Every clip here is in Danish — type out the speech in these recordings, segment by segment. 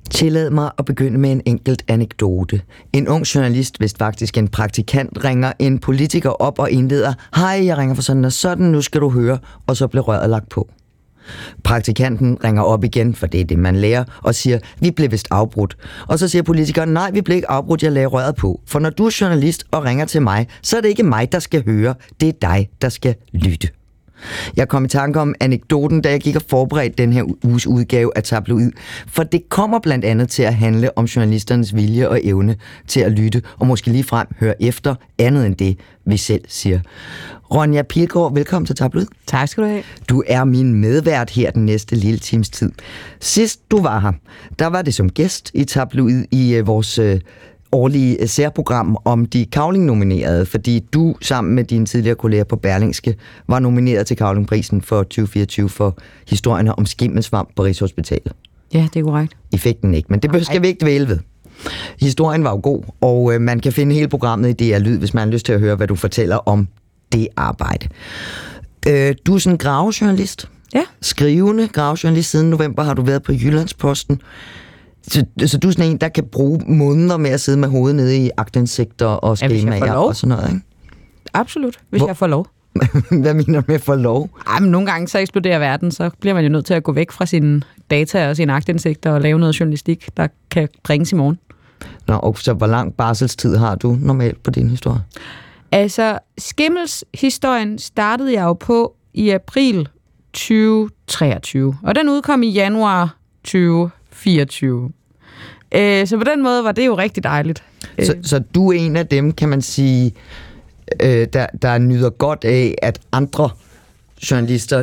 Tillad mig at begynde med en enkelt anekdote. En ung journalist, vist faktisk en praktikant, ringer en politiker op og indleder: "Hej, jeg ringer for sådan og sådan, nu skal du høre," og så bliver røret lagt på. Praktikanten ringer op igen, for det er det, man lærer, og siger: "Vi blev vist afbrudt." Og så siger politikeren: "Nej, vi blev ikke afbrudt, jeg lagde røret på. For når du er journalist og ringer til mig, så er det ikke mig, der skal høre, det er dig, der skal lytte." Jeg kom i tanke om anekdoten, da jeg gik og forberedte den her uges udgave af Tabloid, for det kommer blandt andet til at handle om journalisternes vilje og evne til at lytte, og måske ligefrem høre efter andet end det, vi selv siger. Ronja Pilgaard, velkommen til Tabloid. Tak skal du have. Du er min medvært her den næste lille times tid. Sidst du var her, der var det som gæst i Tabloid i vores årlige særprogram om de Cavling-nominerede, fordi du sammen med dine tidligere kolleger på Berlingske var nomineret til Cavling-prisen for 2024 for historierne om skimmelsvamp på Rigshospitalet. Ja, det er korrekt. I fik den ikke, men det skal vi ikke dvæle ved. Historien var jo god, og man kan finde hele programmet i DR Lyd, hvis man har lyst til at høre, hvad du fortæller om det arbejde. Du er sådan en gravejournalist. Ja. Skrivende gravejournalist. Siden november har du været på Jyllandsposten. Så du er sådan en, der kan bruge måneder med at sidde med hovedet nede i aktindsigter og skemaer og sådan noget, ikke? Absolut, hvis jeg får lov. Hvad mener du med for lov? Ej, men nogle gange så eksploderer verden, så bliver man jo nødt til at gå væk fra sine data og sine aktindsigter og lave noget journalistik, der kan bringes i morgen. Nå, og så hvor lang barselstid har du normalt på din historie? Altså, skimmelshistorien startede jeg jo på i april 2023, og den udkom i januar 2024. Så på den måde var det jo rigtig dejligt. Så du er en af dem, kan man sige, der nyder godt af, at andre journalister,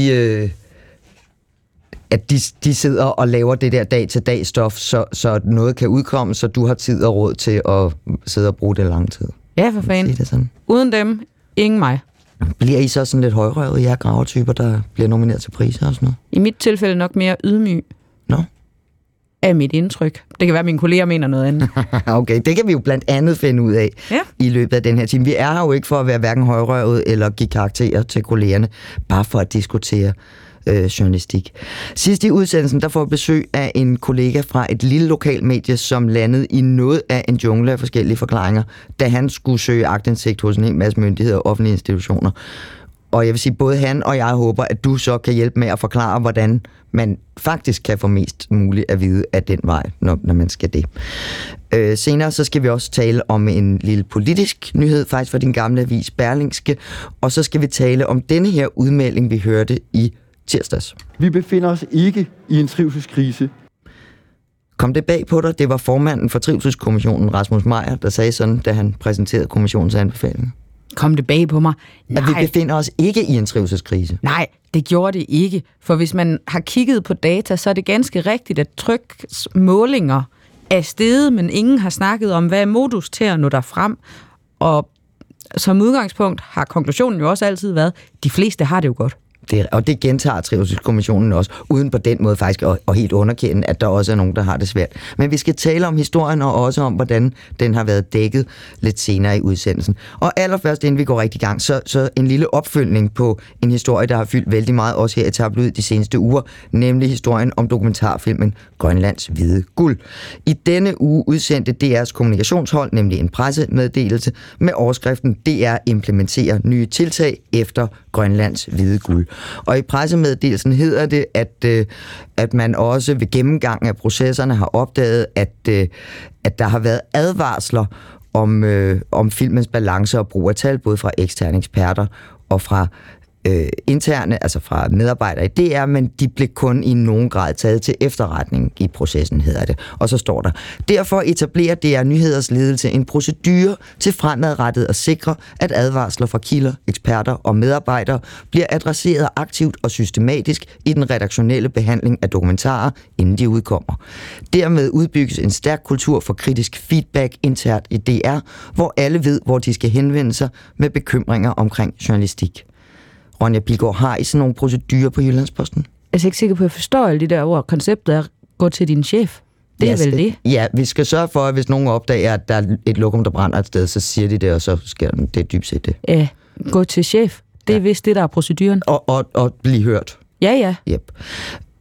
de sidder og laver det der dag-til-dag stof, så noget kan udkomme, så du har tid og råd til at sidde og bruge det lang tid. Ja, for fanden. Uden dem, ingen mig. Bliver I så sådan lidt højrøvet, jer gravetyper, der bliver nomineret til priser og sådan noget? I mit tilfælde nok mere ydmyg. Nå? Af mit indtryk. Det kan være, at mine kolleger mener noget andet. Okay, det kan vi jo blandt andet finde ud af i løbet af den her time. Vi er her jo ikke for at være hverken højrøvet eller give karakterer til kollegerne, bare for at diskutere journalistik. Sidst i udsendelsen, der får vi besøg af en kollega fra et lille lokalmedie, som landede i noget af en jungle af forskellige forklaringer, da han skulle søge aktindsigt hos en hel masse myndigheder og offentlige institutioner. Og jeg vil sige, både han og jeg håber, at du så kan hjælpe med at forklare, hvordan man faktisk kan få mest muligt at vide af den vej, når man skal det. Senere så skal vi også tale om en lille politisk nyhed, faktisk fra din gamle avis Berlingske, og så skal vi tale om denne her udmelding, vi hørte i tirsdags. Vi befinder os ikke i en trivselskrise. Kom det bag på dig? Det var formanden for Trivselskommissionen, Rasmus Meyer, der sagde sådan, da han præsenterede kommissionens anbefaling. Kom det bag på mig? Nej. At vi befinder os ikke i en trivselskrise. Nej, det gjorde det ikke. For hvis man har kigget på data, så er det ganske rigtigt, at tryksmålinger er steget, men ingen har snakket om, hvad er modus til at nå derfrem. Og som udgangspunkt har konklusionen jo også altid været, de fleste har det jo godt. Og det gentager Trivselskommissionen også, uden på den måde faktisk at helt underkende, at der også er nogen, der har det svært. Men vi skal tale om historien og også om, hvordan den har været dækket lidt senere i udsendelsen. Og allerførst, inden vi går rigtig i gang, så en lille opfølgning på en historie, der har fyldt vældig meget også her i Tabloid de seneste uger, nemlig historien om dokumentarfilmen Grønlands hvide guld. I denne uge udsendte DR's kommunikationshold nemlig en pressemeddelelse med overskriften DR implementerer nye tiltag efter Grønlands hvide guld. Og i pressemeddelelsen hedder det, at man også ved gennemgang af processerne har opdaget, at der har været advarsler om filmens balance og brug af tal, både fra eksterne eksperter og fra interne, altså fra medarbejdere i DR, men de blev kun i nogen grad taget til efterretning i processen, hedder det. Og så står der: derfor etablerer DR Nyheders ledelse en procedure til fremadrettet at sikre, at advarsler fra kilder, eksperter og medarbejdere bliver adresseret aktivt og systematisk i den redaktionelle behandling af dokumentarer, inden de udkommer. Dermed udbygges en stærk kultur for kritisk feedback internt i DR, hvor alle ved, hvor de skal henvende sig med bekymringer omkring journalistik. Ronja Pilgaard, har I sådan nogle procedurer på Jyllandsposten? Jeg er ikke sikker på, at jeg forstår alle de der ord. Konceptet er at gå til din chef. Det er vel det? Ja, vi skal sørge for, at hvis nogen opdager, at der er et lokum, der brænder et sted, så siger de det, og så sker det er dybt set det. Ja, gå til chef. Det er vist det, der er proceduren. Og blive hørt. Ja. Yep.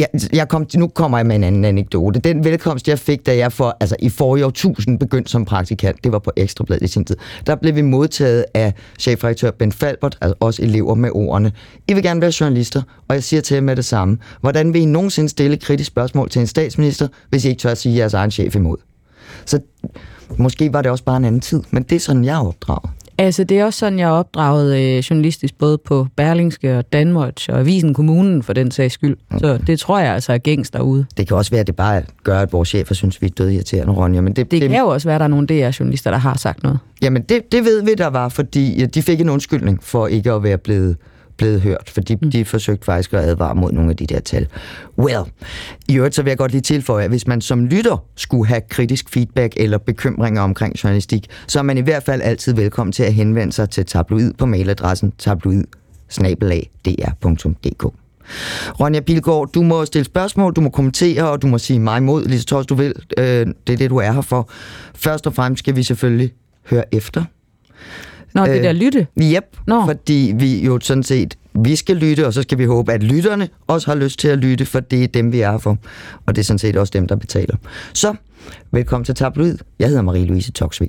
Nu kommer jeg med en anden anekdote. Den velkomst, jeg fik, da jeg i forrige årtusind begyndte som praktikant, det var på Ekstrabladet i sin tid, der blev vi modtaget af chefredaktør Ben Falbert, altså os elever med ordene: I vil gerne være journalister, og jeg siger til jer med det samme: hvordan vil I nogensinde stille et kritisk spørgsmål til en statsminister, hvis I ikke tør at sige jeres egen chef imod? Så måske var det også bare en anden tid, men det er sådan, jeg er opdraget. Altså, det er også sådan, jeg er opdraget journalistisk, både på Berlingske og Danwatch og Avisen Kommunen, for den sags skyld. Så det tror jeg altså er gængs derude. Det kan også være, at det bare gør, at vores chefer synes, vi er døde irriterende, Ronja. Men det kan jo også være, at der er nogle DR-journalister, der har sagt noget. Jamen, det ved vi, der var, fordi de fik en undskyldning for ikke at være blevet hørt, fordi de forsøgte faktisk at advare mod nogle af de der tal. Well, i øvrigt så vil jeg godt lige tilføje, at hvis man som lytter skulle have kritisk feedback eller bekymringer omkring journalistik, så er man i hvert fald altid velkommen til at henvende sig til Tabloid på mailadressen tabloid@dr.dk. Ronja Pilgaard, du må stille spørgsmål, du må kommentere, og du må sige mig imod, lige så tøjs du vil. Det er det, du er her for. Først og fremmest skal vi selvfølgelig høre efter. Nå, det der lytte? Yep, fordi vi jo sådan set, vi skal lytte, og så skal vi håbe, at lytterne også har lyst til at lytte, for det er dem, vi er her for. Og det er sådan set også dem, der betaler. Så, velkommen til Tabloid. Jeg hedder Marie-Louise Toksvig.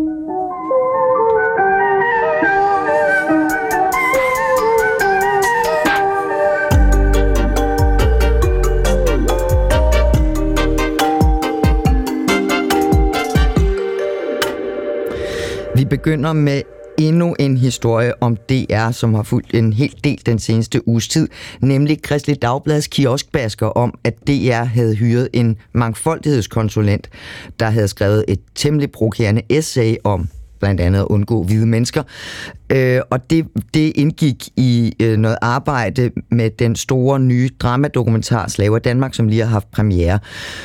Vi begynder med endnu en historie om DR, som har fulgt en hel del den seneste uges tid, nemlig Kristeligt Dagblads kioskbasker om, at DR havde hyret en mangfoldighedskonsulent, der havde skrevet et temmelig provokerende essay om blandt andet at undgå hvide mennesker. Og det indgik i noget arbejde med den store nye dramadokumentar Slaver i Danmark, som lige har haft premiere.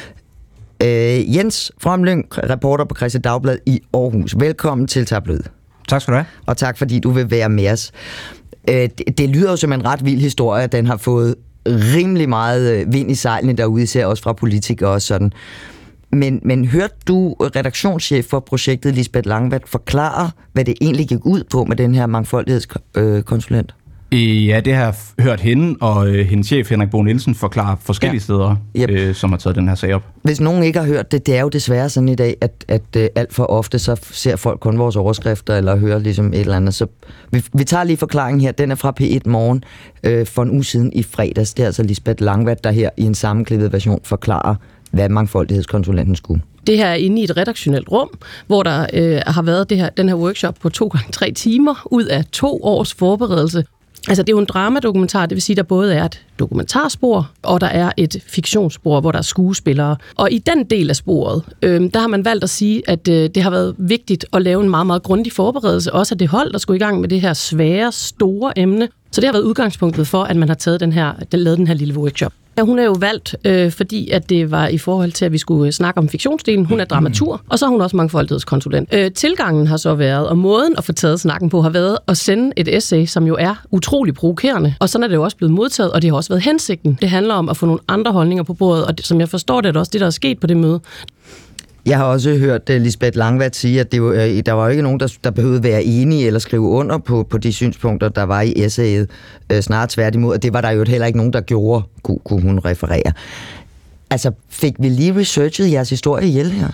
Jens Fromlyng, reporter på Kristeligt Dagblad i Aarhus. Velkommen til Tabloid. Tak skal du have. Og tak fordi du vil være med os. Det lyder jo som en ret vild historie, den har fået rimelig meget vind i sejlene derude, især også fra politikere og sådan. Men hørte du redaktionschef for projektet Lisbeth Langvad forklare, hvad det egentlig gik ud på med den her mangfoldighedskonsulent? Ja, det har jeg hørt hende og hendes chef Henrik Bo Nielsen forklare forskellige steder, som har taget den her sag op. Hvis nogen ikke har hørt det, det er jo desværre sådan i dag, at alt for ofte så ser folk kun vores overskrifter eller hører ligesom et eller andet. Så vi tager lige forklaringen her. Den er fra P1 Morgen for en uge siden i fredags. Det er altså Lisbeth Langvad, der her i en sammenklippet version forklarer, hvad mangfoldighedskonsulenten skulle. Det her er inde i et redaktionelt rum, hvor der har været den her workshop på 2x3 timer ud af 2 års forberedelse. Altså, det er jo en dramadokumentar, det vil sige, at der både er et dokumentarspor, og der er et fiktionsspor, hvor der er skuespillere. Og i den del af sporet, der har man valgt at sige, at det har været vigtigt at lave en meget, meget grundig forberedelse, også af det hold, der skulle i gang med det her svære, store emne. Så det har været udgangspunktet for, at man har taget lavet den her lille workshop. Ja, hun er jo valgt, fordi at det var i forhold til, at vi skulle snakke om fiktionsdelen. Hun er dramaturg, og så er hun også mangfoldighedskonsulent. Tilgangen har så været, og måden at få taget snakken på, har været at sende et essay, som jo er utrolig provokerende. Og sådan er det jo også blevet modtaget, og det har også været hensigten. Det handler om at få nogle andre holdninger på bordet, og som jeg forstår det, er det også det, der er sket på det møde. Jeg har også hørt Lisbeth Langvad sige, at der var jo ikke nogen, der behøvede være enige eller skrive under på de synspunkter, der var i essayet. Snarere tværtimod, og det var der jo heller ikke nogen, der gjorde, kunne hun referere. Altså, fik vi lige researchet jeres historie ihjel her?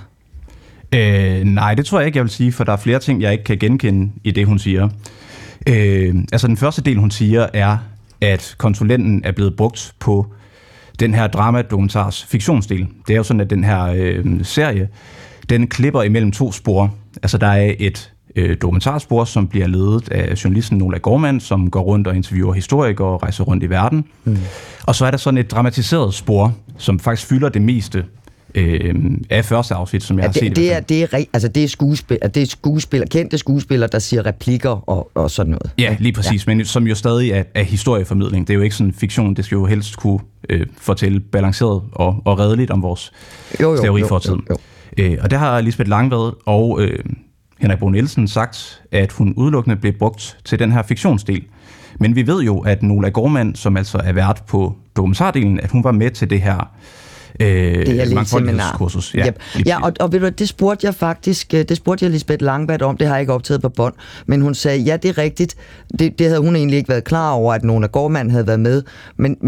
Nej, det tror jeg ikke, jeg vil sige, for der er flere ting, jeg ikke kan genkende i det, hun siger. Altså, den første del, hun siger, er, at konsulenten er blevet brugt på den her dramadokumentars fiktionsdel. Det er jo sådan, at den her serie, den klipper imellem 2 spor. Altså, der er et dokumentarspor, som bliver ledet af journalisten Nola Gormand, som går rundt og interviewer historikere og rejser rundt i verden. Og så er der sådan et dramatiseret spor, som faktisk fylder det meste af første afsnit, som jeg har set. Det er kendte skuespillere, der siger replikker og sådan noget. Ja, lige præcis, men som jo stadig er historieformidling. Det er jo ikke sådan fiktion, det skal jo helst kunne fortælle balanceret og redeligt om vores slaverifortid. Og det har Lisbeth Langvad og Henrik Bo Nielsen sagt, at hun udelukkende blev brugt til den her fiktionsdel. Men vi ved jo, at Nola Gormand, som altså er vært på dokumentardelen, at hun var med til det her mangfoldighedskursus. Og ved du, det spurgte jeg Lisbeth Langvad om, det har jeg ikke optaget på bånd, men hun sagde, ja, det er rigtigt, det havde hun egentlig ikke været klar over, at Nola Gormand havde været med, men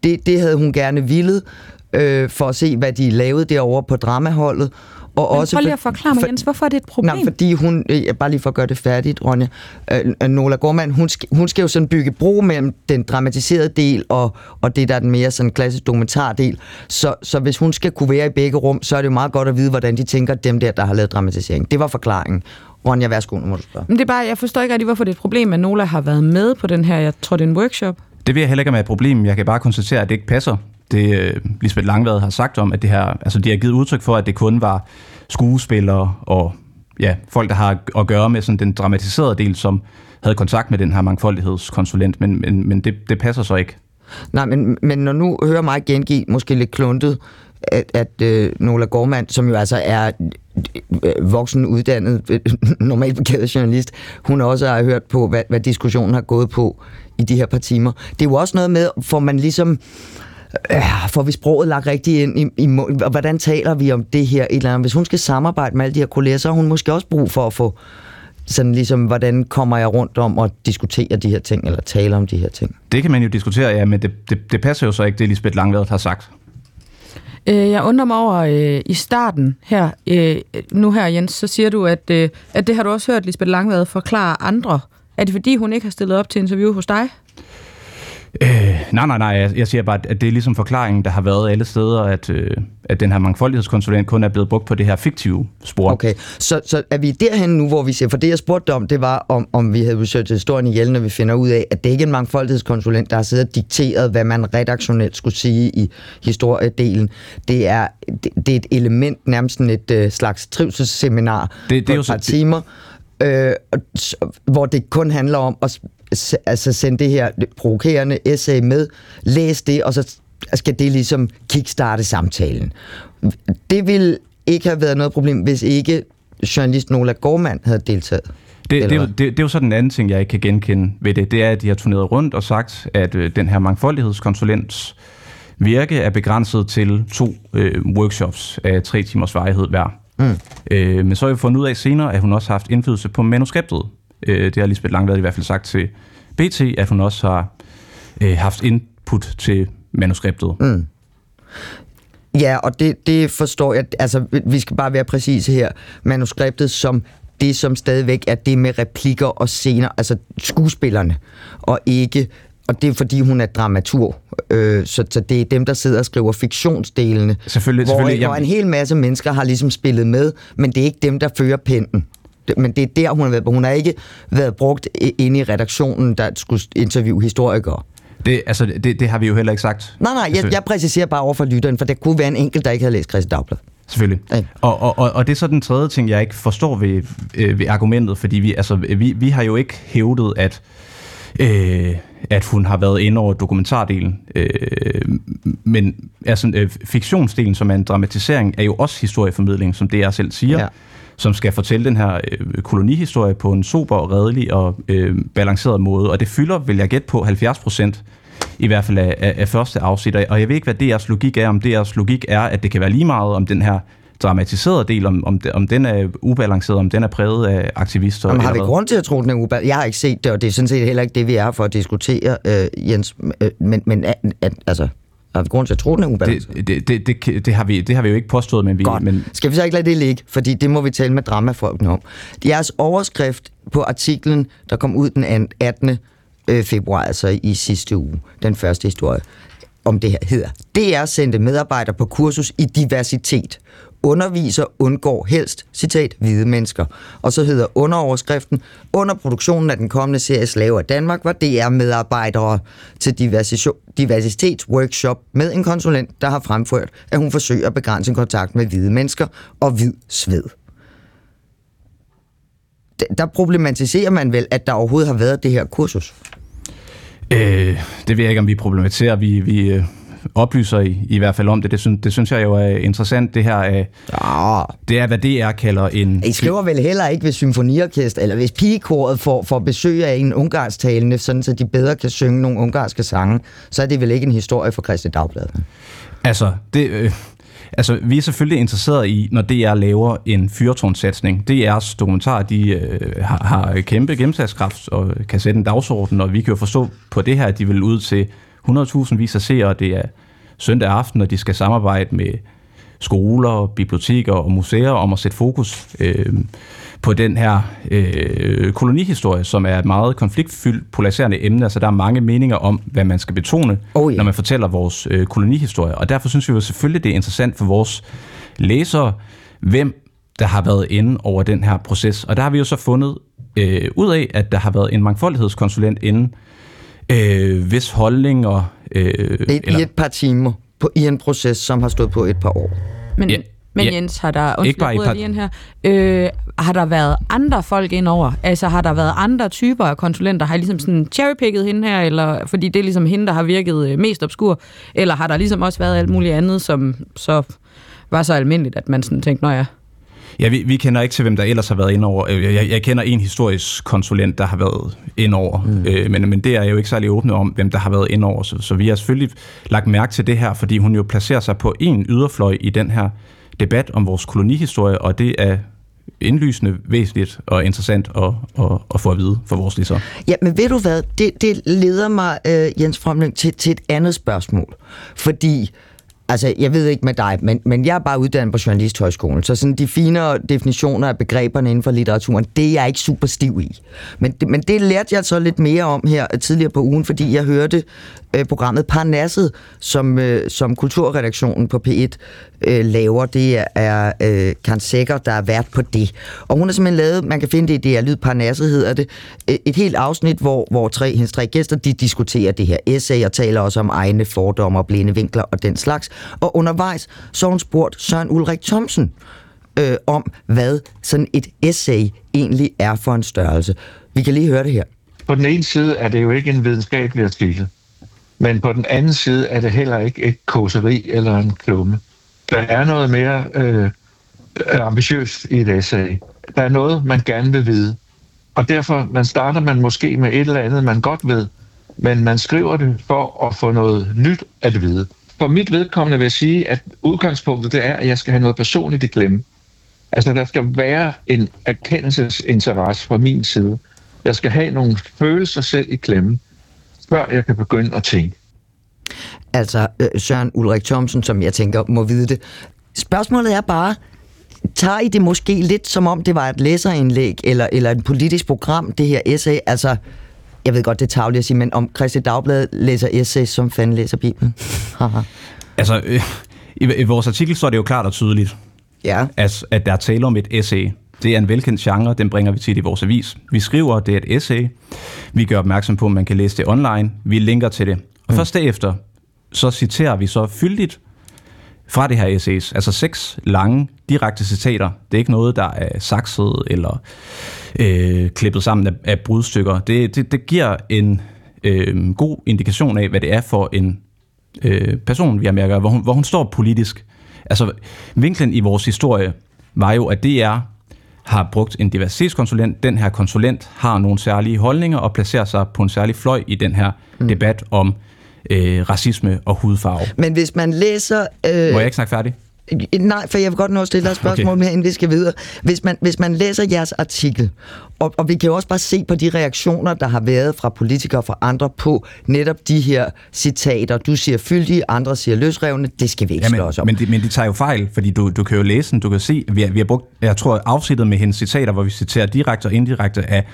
det havde hun gerne villet, for at se, hvad de lavede derovre på dramaholdet. Og men også prøv lige at forklare mig, Jens, hvorfor er det et problem? Nej, fordi hun, bare lige for at gøre det færdigt, Ronja, Nola Gorman, hun skal jo sådan bygge bro mellem den dramatiserede del og det, der er den mere sådan klassisk dokumentardel. Så hvis hun skal kunne være i begge rum, så er det jo meget godt at vide, hvordan de tænker, dem der har lavet dramatisering. Det var forklaringen. Ronja, værsgo, nu må du spørge. Men det er bare, jeg forstår ikke rigtig, hvorfor det er et problem, at Nola har været med på den her, jeg tror, det er en workshop. Det vil jeg heller ikke have et problem. Jeg kan bare konstatere, at det ikke passer. Det Lisbeth Langvad har sagt om, at det her, altså de har givet udtryk for, at det kun var skuespillere og folk, der har at gøre med sådan den dramatiserede del, som havde kontakt med den her mangfoldighedskonsulent, men det passer så ikke. Nej, men når nu hører mig gengive, måske lidt kluntet, at Nola Gorman, som jo altså er voksen uddannet, normalt begavet journalist, hun også har hørt på, hvad diskussionen har gået på i de her par timer. Det er jo også noget med, får man ligesom får vi sproget lagt rigtigt ind i og hvordan taler vi om det her et eller andet. Hvis hun skal samarbejde med alle de her kolleger, så har hun måske også brug for at få sådan ligesom, hvordan kommer jeg rundt om at diskutere de her ting, eller tale om de her ting. Det kan man jo diskutere, ja, men det passer jo så ikke, det Lisbeth Langvad har sagt. Jeg undrer mig over i starten her, nu her Jens, så siger du, at det har du også hørt Lisbeth Langvad forklare andre. Er det fordi, hun ikke har stillet op til interview hos dig? Nej. Jeg siger bare, at det er ligesom forklaringen, der har været alle steder, at den her mangfoldighedskonsulent kun er blevet brugt på det her fiktive spor. Okay, så er vi derhen nu, hvor vi ser, for det jeg spurgte om, det var, om vi havde researchet historien ihjel, når vi finder ud af, at det ikke er en mangfoldighedskonsulent, der har siddet og dikteret, hvad man redaktionelt skulle sige i historiedelen. Det er et element, nærmest et slags trivselsseminar på et par timer, hvor det kun handler om at sende det her provokerende essay med, læs det, og så skal det ligesom kickstarte samtalen. Det ville ikke have været noget problem, hvis ikke journalist Nola Gorman havde deltaget. Det er jo så den anden ting, jeg ikke kan genkende ved det. Det er, at de har turneret rundt og sagt, at den her mangfoldighedskonsulents virke er begrænset til 2 workshops af 3 timers varighed hver. Men så har vi fundet ud af senere, at hun også har haft indflydelse på manuskriptet. Det har Lisbeth Langvad i hvert fald sagt til BT, at hun også har haft input til manuskriptet. Ja, og det forstår jeg. Altså, vi skal bare være præcise her. Manuskriptet som det, som stadigvæk er det med replikker og scener, altså skuespillerne, og ikke. Og det er fordi, hun er dramaturg. Så det er dem, der sidder og skriver fiktionsdelene. Selvfølgelig. Hvor en hel masse mennesker har ligesom spillet med, men det er ikke dem, der fører pennen. Men det er der, hun har været. Hun har ikke været brugt inde i redaktionen, der skulle interviewe historikere. Det har vi jo heller ikke sagt. Nej, jeg præciserer bare over for lytteren, for der kunne være en enkelt, der ikke havde læst Kristeligt Dagblad. Selvfølgelig. Ja. Og det er så den tredje ting, jeg ikke forstår ved argumentet, fordi vi har jo ikke hævdet, at hun har været inde over dokumentardelen. Men altså, fiktionsdelen, som er en dramatisering, er jo også historieformidling, som DR selv siger, som skal fortælle den her kolonihistorie på en sober, redelig og balanceret måde. Og det fylder, vil jeg gætte på, 70% i hvert fald af første afsnit. Og jeg ved ikke, hvad DR's logik er. Om DR's logik er, at det kan være lige meget om den her dramatiserede del, om den er ubalanceret, om den er præget af aktivister. Jamen, har vi grund til at tro, den er ubalanceret? Jeg har ikke set det, og det er sådan set heller ikke det, vi er for at diskutere, Jens. Men altså, har vi grund til at tro, den er ubalanceret? Det har vi jo ikke påstået, men vi... Men... Skal vi så ikke lade det ligge? Fordi det må vi tale med dramafolkene om. Jeres overskrift på artiklen, der kom ud den 18. februar, altså i sidste uge, den første historie, om det her hedder: DR sendte medarbejdere på kursus i diversitet. Underviser undgår helst, citat, hvide mennesker. Og så hedder underoverskriften: under produktionen af den kommende serie Slaver af Danmark var DR-medarbejdere til diversitetsworkshop med en konsulent, der har fremført, at hun forsøger at begrænse en kontakt med hvide mennesker og hvid sved. Der problematiserer man vel, at der overhovedet har været det her kursus? Det ved jeg ikke, om vi problematiserer. Vi oplyser i hvert fald om det. Det synes jeg jo er interessant. Det her det er, hvad DR kalder en... I skriver vel heller ikke, hvis symfoniorkester, eller hvis pigekoret får besøg af en ungarsktalende, sådan så de bedre kan synge nogle ungarske sange, så er det vel ikke en historie for Kristeligt Dagblad? Altså, vi er selvfølgelig interesseret i, når DR laver en fyrtårnssatsning. DR's dokumentarer, de har kæmpe gennemslagskraft og kan sætte en dagsorden, og vi kan jo forstå på det her, at de vil ud til 100.000 af seere, det er søndag aften, og de skal samarbejde med skoler, biblioteker og museer om at sætte fokus på den her kolonihistorie, som er et meget konfliktfyldt, polariserende emne. Altså der er mange meninger om, hvad man skal betone, når man fortæller vores kolonihistorie. Og derfor synes vi jo selvfølgelig, det er interessant for vores læsere, hvem der har været inde over den her proces. Og der har vi jo så fundet ud af, at der har været en mangfoldighedskonsulent inde, hvis holdninger... I et par timer i en proces, som har stået på et par år. Men Jens, har der været andre folk indover? Altså har der været andre typer af konsulenter? Har I ligesom sådan cherrypicket hende her, eller fordi det er ligesom hende, der har virket mest obskur? Eller har der ligesom også været alt muligt andet, som så var så almindeligt, at man sådan tænkte, ja... Ja, vi kender ikke til, hvem der ellers har været indover. Jeg kender en historisk konsulent, der har været indover, men det er jo ikke særlig åbne om, hvem der har været indover. Så vi har selvfølgelig lagt mærke til det her, fordi hun jo placerer sig på en yderfløj i den her debat om vores kolonihistorie, og det er indlysende, væsentligt og interessant at få at vide for vores læsere. Ja, men ved du hvad, det leder mig, Jens Fromling, til et andet spørgsmål. Fordi, altså, jeg ved ikke med dig, men jeg er bare uddannet på Journalisthøjskolen, så sådan de finere definitioner af begreberne inden for litteraturen, det er jeg ikke super stiv i. Men det lærte jeg så lidt mere om her tidligere på ugen, fordi jeg hørte programmet Parnasset, som kulturredaktionen på P1 laver. Det er Karen Sækker, der er vært på det. Og hun har simpelthen lavet, man kan finde det i DR Lyd, Parnasset hedder det, et helt afsnit, hvor hendes tre gæster, de diskuterer det her essay og taler også om egne fordomme og blinde vinkler og den slags. Og undervejs så har hun spurgt Søren Ulrik Thomsen om, hvad sådan et essay egentlig er for en størrelse. Vi kan lige høre det her. På den ene side er det jo ikke en videnskabelig artikel, men på den anden side er det heller ikke et kåseri eller en klumme. Der er noget mere ambitiøst i et essay. Der er noget, man gerne vil vide. Og derfor starter man måske med et eller andet, man godt ved, men man skriver det for at få noget nyt at vide. For mit vedkommende vil jeg sige, at udgangspunktet det er, at jeg skal have noget personligt i klemme. Altså, der skal være en erkendelsesinteresse fra min side. Jeg skal have nogle følelser selv i klemme, før jeg kan begynde at tænke. Altså, Søren Ulrik Thomsen, som jeg tænker må vide det. Spørgsmålet er bare, tager I det måske lidt som om det var et læserindlæg eller et politisk program, det her essay? Altså, jeg ved godt, det er tarveligt at sige, men om Kristi Dagblad læser essays, som fanden læser Bibelen? Altså, i vores artikel så er det jo klart og tydeligt, at der er tale om et essay. Det er en velkendt genre, den bringer vi tit i vores avis. Vi skriver, det er et essay. Vi gør opmærksom på, at man kan læse det online. Vi linker til det. Og først derefter, så citerer vi så fyldigt fra det her essays. Altså 6 lange, direkte citater. Det er ikke noget, der er sakset eller klippet sammen af brudstykker. Det giver en god indikation af, hvad det er for en person, vi har mærket, hvor hun står politisk. Altså, vinklen i vores historie var jo, at DR har brugt en diversitetskonsulent. Den her konsulent har nogle særlige holdninger og placerer sig på en særlig fløj i den her debat om racisme og hudfarve. Men hvis man læser... Må jeg ikke snakke færdig? Nej, for jeg vil godt nå at stille dig et spørgsmål mere, inden vi skal videre. Hvis man læser jeres artikel, og vi kan jo også bare se på de reaktioner, der har været fra politikere og fra andre på netop de her citater. Du siger fyldige, andre siger løsrevne. Det skal vi ikke slå os om. Men de tager jo fejl, fordi du kan jo læse den. Du kan se, vi har brugt, jeg tror, afsnittet med hendes citater, hvor vi citerer direkte og indirekte af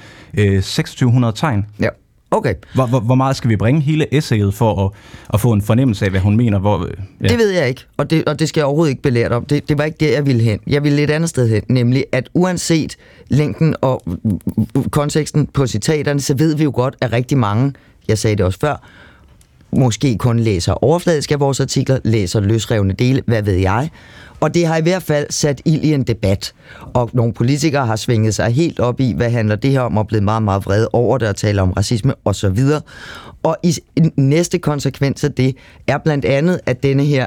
2600 tegn. Ja. Okay. Hvor meget skal vi bringe hele essayet for at få en fornemmelse af, hvad hun mener? Det ved jeg ikke, og det skal jeg overhovedet ikke belære om. Det var ikke det, jeg ville hen. Jeg ville et andet sted hen, nemlig at uanset længden og konteksten på citaterne, så ved vi jo godt, at rigtig mange, jeg sagde det også før, måske kun læser overfladisk af vores artikler, læser løsrevne dele, hvad ved jeg. Og det har i hvert fald sat ild i en debat. Og nogle politikere har svinget sig helt op i, hvad handler det her om, og blevet meget, meget vrede over det, og taler om racisme osv. Og i næste konsekvens af det er blandt andet, at denne her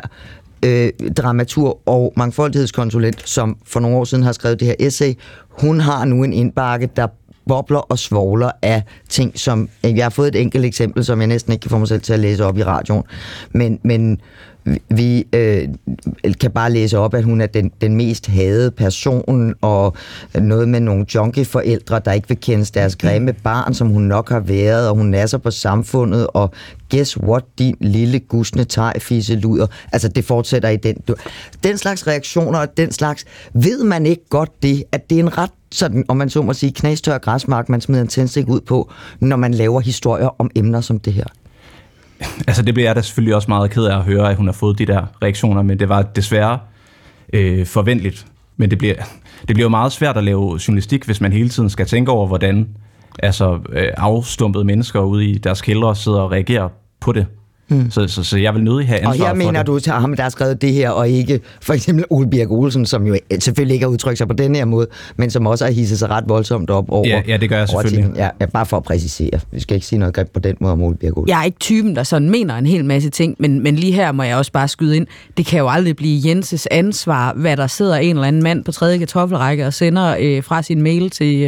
dramaturg og mangfoldighedskonsulent, som for nogle år siden har skrevet det her essay, hun har nu en indbakke, der bobler og svogler af ting, som... Jeg har fået et enkelt eksempel, som jeg næsten ikke kan få mig selv til at læse op i radioen. Men Vi kan bare læse op, at hun er den mest hadede person, og noget med nogle junkie-forældre, der ikke vil kendes deres grimme barn, som hun nok har været, og hun nasser på samfundet, og guess what, din lille gusne tegfisseluder. Altså, det fortsætter i den slags reaktioner, og den slags, ved man ikke godt det, at det er en ret sådan, om man så må sige, knastør græsmark, man smider en tændstik ud på, når man laver historier om emner som det her. Altså, det bliver jeg da selvfølgelig også meget ked af at høre, at hun har fået de der reaktioner, men det var desværre forventeligt. Men det bliver jo meget svært at lave journalistik, hvis man hele tiden skal tænke over, hvordan afstumpede mennesker ude i deres kældre sidder og reagerer på det. Så jeg vil nødig have ansvar for det. Og her mener du til ham, der har skrevet det her, og ikke for eksempel Ole Birk Olesen, som jo selvfølgelig ikke har udtrykt sig på den her måde, men som også har hisset sig ret voldsomt op over. Ja, det gør jeg selvfølgelig. Ja, bare for at præcisere. Vi skal ikke sige noget grimt på den måde om Ole Birk Olesen. Jeg er ikke typen, der sådan mener en hel masse ting, men lige her må jeg også bare skyde ind. Det kan jo aldrig blive Jenses ansvar, hvad der sidder en eller anden mand på tredje kartoffelrække og sender fra sin mail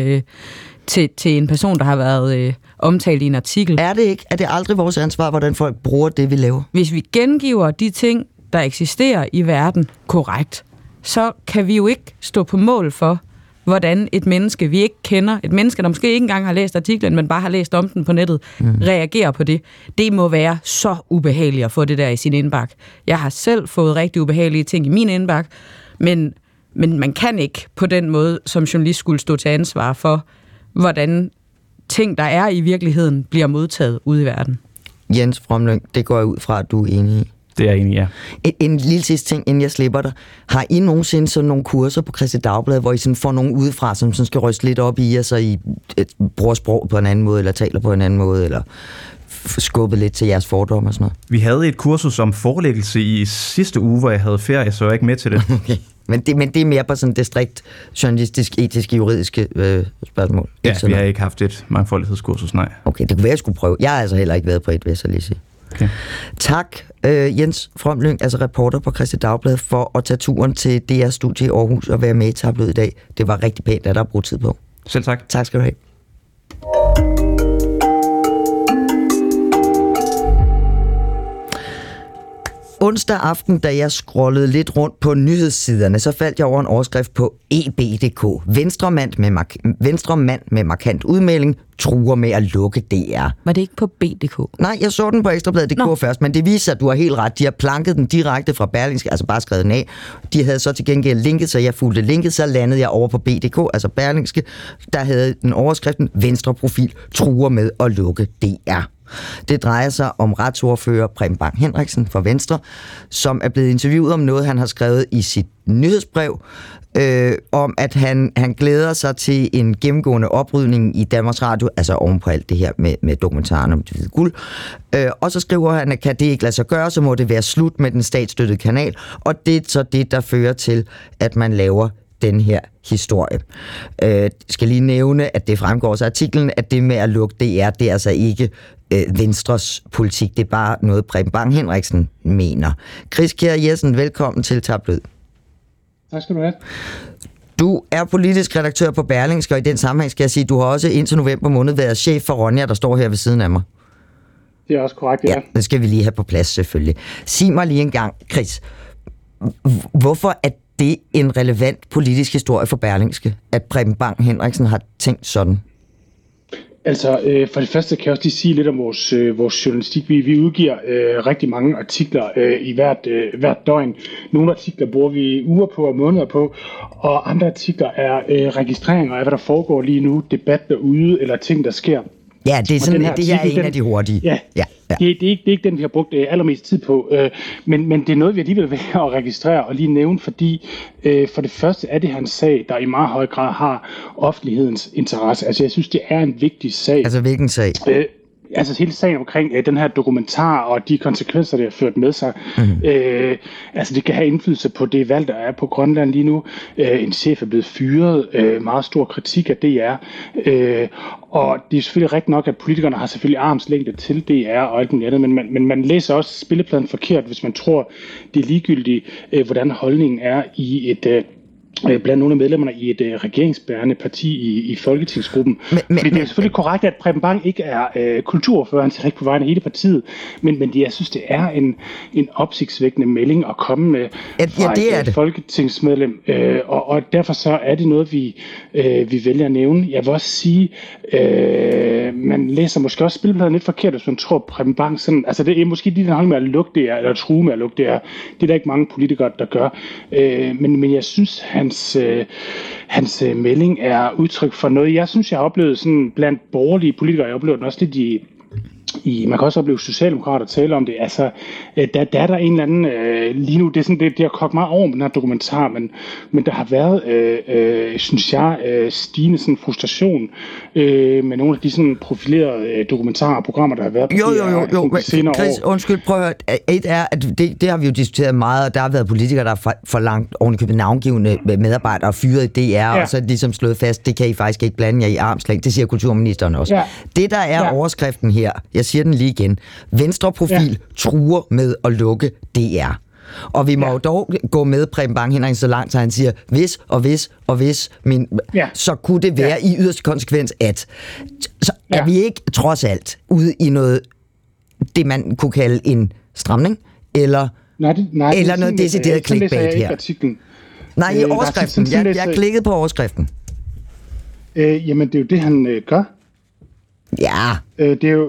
til en person, der har været omtalt i en artikel. Er det ikke? Er det aldrig vores ansvar, hvordan folk bruger det, vi laver? Hvis vi gengiver de ting, der eksisterer i verden korrekt, så kan vi jo ikke stå på mål for, hvordan et menneske, vi ikke kender, et menneske, der måske ikke engang har læst artiklen, men bare har læst om den på nettet, reagerer på det. Det må være så ubehageligt at få det der i sin indbakke. Jeg har selv fået rigtig ubehagelige ting i min indbakke, men man kan ikke på den måde som journalist skulle stå til ansvar for, hvordan ting, der er i virkeligheden, bliver modtaget ude i verden. Jens Fromlyng, det går jeg ud fra, at du er enig i. Det er jeg enig i, ja. En lille sidste ting, inden jeg slipper dig. Har I nogensinde sådan nogle kurser på Kristeligt Dagblad, hvor I sådan får nogen udefra, som sådan skal ryste lidt op i jer, så I bruger sprog på en anden måde, eller taler på en anden måde, eller skubbet lidt til jeres fordomme og sådan noget? Vi havde et kursus om forelæggelse i sidste uge, hvor jeg havde ferie, så jeg er ikke med til det. Okay. Men det er mere på sådan distrikt journalistisk, etiske, juridiske spørgsmål. Ja, vi har ikke haft et mangfoldighedskursus, nej. Okay, det kunne være, jeg skulle prøve. Jeg har altså heller ikke været på et, vil jeg så lige sige. Okay. Tak, Jens Fromlyng, altså reporter på Kristeligt Dagblad, for at tage turen til DR's studie i Aarhus og være med i Tabloid i dag. Det var rigtig pænt, at der er brugt tid på. Selv tak. Tak skal du have. Onsdag aften, da jeg scrollede lidt rundt på nyhedssiderne, så faldt jeg over en overskrift på EB.dk. Venstremand med markant udmelding truer med at lukke DR. Var det ikke på B.dk? Nej, jeg så den på Ekstrabladet.dk først, men det viser, at du har helt ret. De har planket den direkte fra Berlingske, altså bare skrevet den af. De havde så til gengæld linket, så jeg fulgte linket, så landede jeg over på B.dk, altså Berlingske. Der havde den overskriften, Venstreprofil truer med at lukke DR. Det drejer sig om retsordfører Preben Bang Henriksen fra Venstre, som er blevet interviewet om noget, han har skrevet i sit nyhedsbrev, om at han glæder sig til en gennemgående oprydning i Danmarks Radio, altså oven på alt det her med dokumentaren om det hvide guld. Og så skriver han, at kan det ikke lade sig gøre, så må det være slut med den statsstøttede kanal, og det er så det, der fører til, at man laver den her historie. Skal lige nævne, at det fremgår af artiklen, at det med at lukke DR, det er altså ikke Venstres politik. Det er bare noget, Preben Bang Henriksen mener. Chris Kjær Jessen, velkommen til Tabloid. Tak skal du have. Du er politisk redaktør på Berlingske, og i den sammenhæng skal jeg sige, at du har også indtil november måned været chef for Ronja, der står her ved siden af mig. Det er også korrekt, ja. Det skal vi lige have på plads, selvfølgelig. Sig mig lige en gang, Chris, hvorfor er det en relevant politisk historie for Berlingske, at Preben Bang Henriksen har tænkt sådan? Altså, for det første kan jeg også lige sige lidt om vores journalistik. Vi udgiver rigtig mange artikler i hvert døgn. Nogle artikler bruger vi uger på og måneder på, og andre artikler er registreringer af, hvad der foregår lige nu, debat derude eller ting, der sker. Ja, det er sådan, det her er en af de hurtige. Ja. Det er ikke den, vi har brugt allermest tid på, men det er noget, vi alligevel vil at registrere og lige nævne, fordi for det første er det her en sag, der i meget høj grad har offentlighedens interesse. Altså, jeg synes, det er en vigtig sag. Altså, hvilken sag? Altså hele sagen omkring den her dokumentar og de konsekvenser, det har ført med sig. Altså det kan have indflydelse på det valg, der er på Grønland lige nu. En chef er blevet fyret. Meget stor kritik af DR. Og det er selvfølgelig rigtigt nok, at politikerne har selvfølgelig armslængde til DR og alt muligt andet, men man læser også spillepladen forkert, hvis man tror, det er ligegyldigt, hvordan holdningen er i blandt nogle af medlemmerne i et regeringsbærende parti i folketingsgruppen. Fordi det er selvfølgelig korrekt, at Preben Bang ikke er kulturordfører, så ikke på vegne af hele partiet, men jeg synes, det er en opsigtsvækkende melding at komme med fra et folketingsmedlem, og derfor så er det noget, vi vælger at nævne. Jeg vil også sige, man læser måske også spilpladen lidt forkert, hvis man tror, Preben Bang sådan, altså det er måske lige den hold med at lukke det er, eller true med at lukke det er. Det er der ikke mange politikere, der gør. Men jeg synes, hans melding er udtryk for noget, jeg synes, jeg har oplevet sådan blandt borgerlige politikere. Jeg oplever den også lidt man kan også opleve socialdemokrater tale om det. Altså, der er der en eller anden lige nu, det er sådan, det har kogt meget over med den her dokumentar, men der har været, synes jeg, stigende sådan frustration med nogle af de sådan profilerede dokumentarer og programmer, der har været på Jo, Chris, undskyld, prøv at høre. Et er, at det har vi jo diskuteret meget, og der har været politikere, der har forlangt ovenikøbet navngivende medarbejdere og fyret i DR, og så ligesom slået fast, det kan I faktisk ikke blande jer i armslængde. Det siger kulturministeren også. Ja. Det, der er overskriften her, jeg siger den lige igen. Venstreprofil truer med at lukke DR. Og vi må jo dog gå med Preben Bang Henriksen så langt, så han siger, hvis, så kunne det være i yderste konsekvens, at så er vi ikke trods alt ude i noget, det man kunne kalde en stramning, eller noget decideret clickbait her. Nej, i overskriften. Jeg klikkede på overskriften. Jamen, det er jo det, han gør. Ja. Det er jo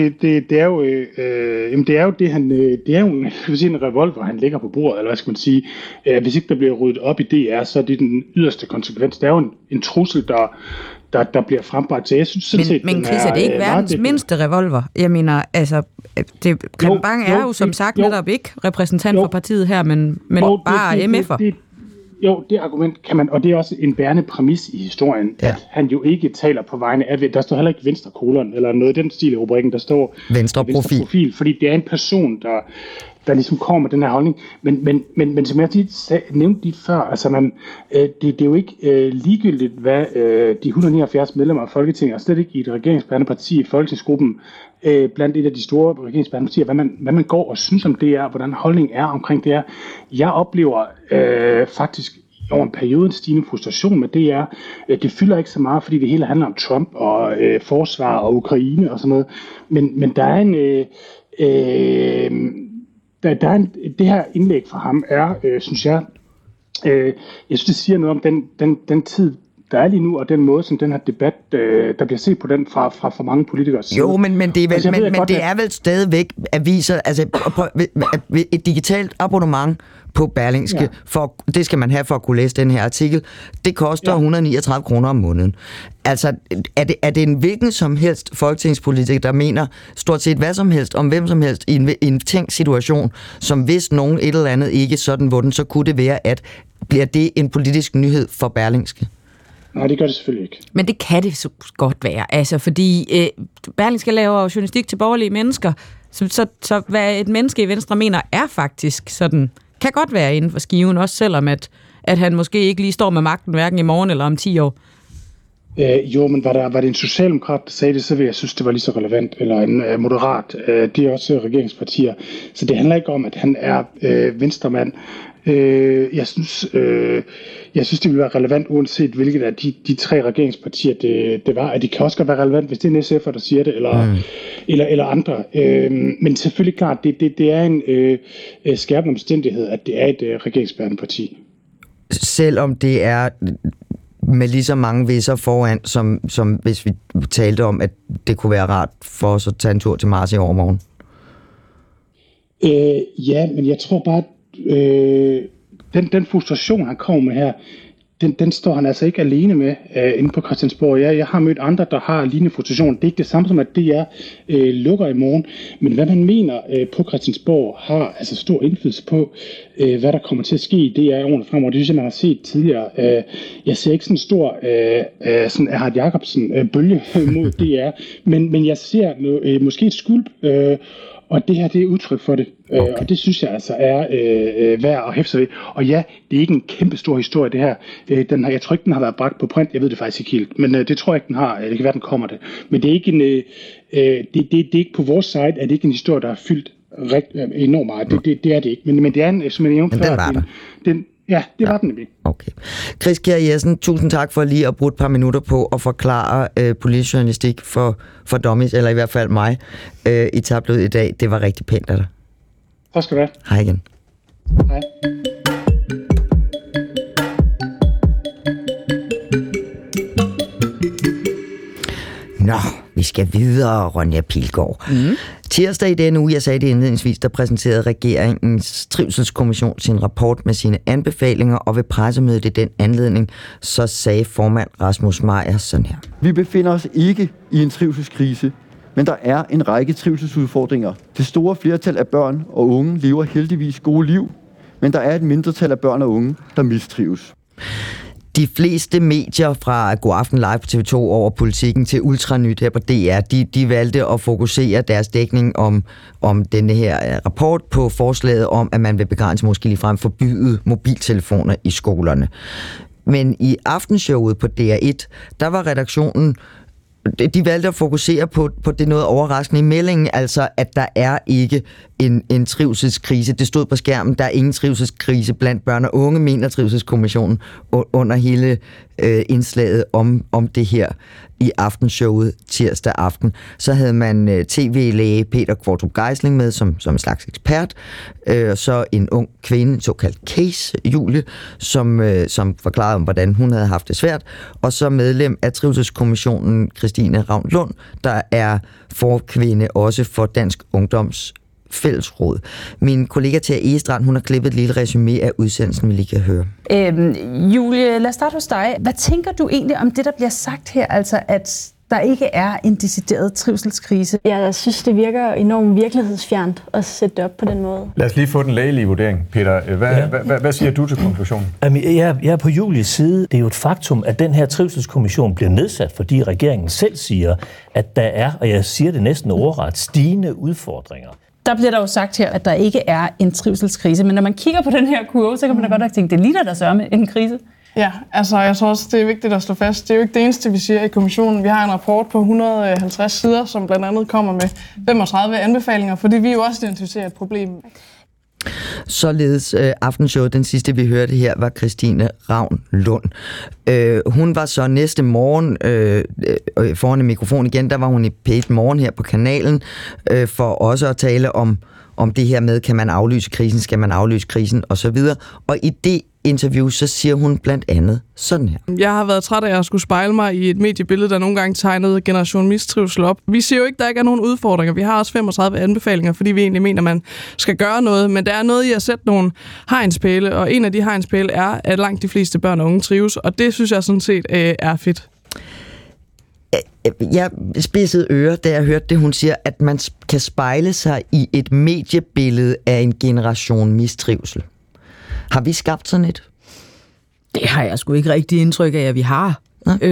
en revolver, han lægger på bordet, eller hvad skal man sige. Hvis ikke der bliver ryddet op i DR, så er det den yderste konsekvens. Det er jo en trussel, der bliver frembragt. Så jeg synes, men Chris, er det ikke verdens mindste revolver? Jeg mener, altså, Preben Bang er jo som sagt netop ikke repræsentant for partiet her, men bare MF'er. Jo, det argument kan man, og det er også en bærende præmis i historien, at han jo ikke taler på vegne af, der står heller ikke venstrekolon, eller noget i den stil i rubrikken, der står venstreprofil, fordi det er en person, der ligesom kommer med den her holdning. Men som jeg nævnte lige før, altså det er jo ikke ligegyldigt, hvad de 179 medlemmer af Folketinget, og slet ikke i et regeringsbærende parti i folketingsgruppen, blandt et af de store regeringsbærende partier, hvad man går og synes om det er, hvordan holdningen er omkring det er. Jeg oplever faktisk over en periode en stigende frustration med det er. Det fylder ikke så meget, fordi det hele handler om Trump og forsvar og Ukraine og sådan noget. Men der er det her indlæg fra ham er, synes jeg, jeg synes, det siger noget om den tid, der er lige nu, og den måde, som den her debat, der bliver set på den fra mange politikere side. Jo, men det er vel stadigvæk aviser, altså et digitalt abonnement på Berlingske, det skal man have for at kunne læse den her artikel, det koster 139 kroner om måneden. Altså, er det en hvilken som helst folketingspolitiker, der mener stort set hvad som helst, om hvem som helst, i en tænkt situation, som hvis nogen et eller andet ikke sådan, hvor den så kunne det være, at bliver det en politisk nyhed for Berlingske? Nej, det gør det selvfølgelig ikke. Men det kan det så godt være, altså, fordi Berlingske laver journalistik til borgerlige mennesker, så hvad et menneske i Venstre mener, er faktisk sådan, kan godt være inden for skiven, også selvom at han måske ikke lige står med magten, hverken i morgen eller om 10 år. Jo, men var det en socialdemokrat, der sagde det, så vil jeg synes, det var lige så relevant, eller en moderat. De er også regeringspartier. Så det handler ikke om, at han er venstremand. Jeg synes, det vil være relevant, uanset hvilket af de tre regeringspartier det var. At det kan også godt være relevant, hvis det er en SF'er, der siger det, eller andre. Men selvfølgelig klart, det er en skærpende omstændighed, at det er et regeringsbærende parti. Selvom det er med lige så mange visser foran, som hvis vi talte om, at det kunne være rart for os at tage en tur til Mars i overmorgen. Ja, men jeg tror bare, den frustration, han kommer med her, den står han altså ikke alene med inde på Christiansborg. Jeg har mødt andre, der har lignende frustration. Det er ikke det samme som, at DR lukker i morgen. Men hvad man mener på Christiansborg har altså stor indflydelse på, hvad der kommer til at ske i DR årene fremover. Det synes jeg, man har set tidligere. Jeg ser ikke sådan en stor sådan Erhard Jacobsen bølge mod DR, men jeg ser måske et skuld, og det her, det er udtryk for det. Okay. Og det synes jeg altså er værd at hæfte sig ved. Og ja, det er ikke en kæmpe stor historie, det her. Jeg tror ikke, den har været bragt på print. Jeg ved det faktisk ikke helt. Men det tror jeg ikke, den har. Det kan være, den kommer det. Men det er ikke det er ikke på vores side, at det ikke en historie, der har fyldt enormt meget. Det er det ikke. Men det er en, som jeg nævnte før, Ja, det var den nemlig. Okay. Chris Kjær Jessen, tusind tak for lige at bruge et par minutter på at forklare politisk journalistik for dummies, eller i hvert fald mig, i Tabloid i dag. Det var rigtig pænt af dig. Tak skal du have. Hej igen. Hej. Nå, vi skal videre, Ronja Pilgaard. Tirsdag i denne uge, jeg sagde det indledningsvis, der præsenterede regeringens trivselskommission sin rapport med sine anbefalinger, og ved pressemødet i den anledning, så sagde formand Rasmus Meyer sådan her. Vi befinder os ikke i en trivselskrise, men der er en række trivselsudfordringer. Det store flertal af børn og unge lever heldigvis gode liv, men der er et mindretal af børn og unge, der mistrives. De fleste medier fra Godaften Live på TV2 over Politikken til Ultranyt her på DR, de valgte at fokusere deres dækning om denne her rapport på forslaget om, at man vil begrænse, måske ligefrem forbyde mobiltelefoner i skolerne. Men i aftenshowet på DR1, der var redaktionen, de valgte at fokusere på det noget overraskende i meldingen, altså at der er ikke en trivselskrise. Det stod på skærmen, der er ingen trivselskrise blandt børn og unge, mener Trivselskommissionen under hele indslaget om det her i aftenshowet tirsdag aften. Så havde man tv-læge Peter Kvartrup Geisling med som en slags ekspert, så en ung kvinde, en såkaldt case, Julie, som forklarede om, hvordan hun havde haft det svært, og så medlem af Trivselskommissionen Christine Ravn Lund, der er forkvinde også for Dansk Ungdoms Fællesråd. Min kollega Thea Egestrand, hun har klippet et lille resumé af udsendelsen, vi lige kan høre. Julie, lad os starte hos dig. Hvad tænker du egentlig om det, der bliver sagt her, altså at der ikke er en decideret trivselskrise? Jeg synes, det virker enormt virkelighedsfjernt at sætte det op på den måde. Lad os lige få den lægelige vurdering, Peter. Hvad siger du til konklusionen? Jeg er på Julies side. Det er jo et faktum, at den her trivselskommission bliver nedsat, fordi regeringen selv siger, at der er, og jeg siger det næsten ordret, stigende udfordringer. Der bliver der jo sagt her, at der ikke er en trivselskrise, men når man kigger på den her kurve, så kan man da godt have tænkt, det ligner der sørme en krise. Ja, altså jeg tror også, det er vigtigt at slå fast. Det er jo ikke det eneste, vi siger i kommissionen. Vi har en rapport på 150 sider, som blandt andet kommer med 35 anbefalinger, fordi vi jo også identificerer et problem. Således aftenshowet, den sidste vi hørte her, var Christine Ravn Lund. Hun var så næste morgen foran en mikrofon igen, der var hun i P1 Morgen her på kanalen, for også at tale om det her med, kan man aflyse krisen, skal man aflyse krisen osv. Og i det interview, så siger hun blandt andet sådan her. Jeg har været træt af at skulle spejle mig i et mediebillede, der nogle gange tegnede generation mistrivsel op. Vi siger jo ikke, der ikke er nogen udfordringer. Vi har også 35 anbefalinger, fordi vi egentlig mener, man skal gøre noget. Men der er noget i at sætte nogle hegnspæle, og en af de hegnspæle er, at langt de fleste børn og unge trives. Og det synes jeg sådan set er fedt. Jeg spidsede ører, da jeg hørte det. Hun siger, at man kan spejle sig i et mediebillede af en generation mistrivsel. Har vi skabt sådan et? Det har jeg sgu ikke rigtig indtryk af, at vi har.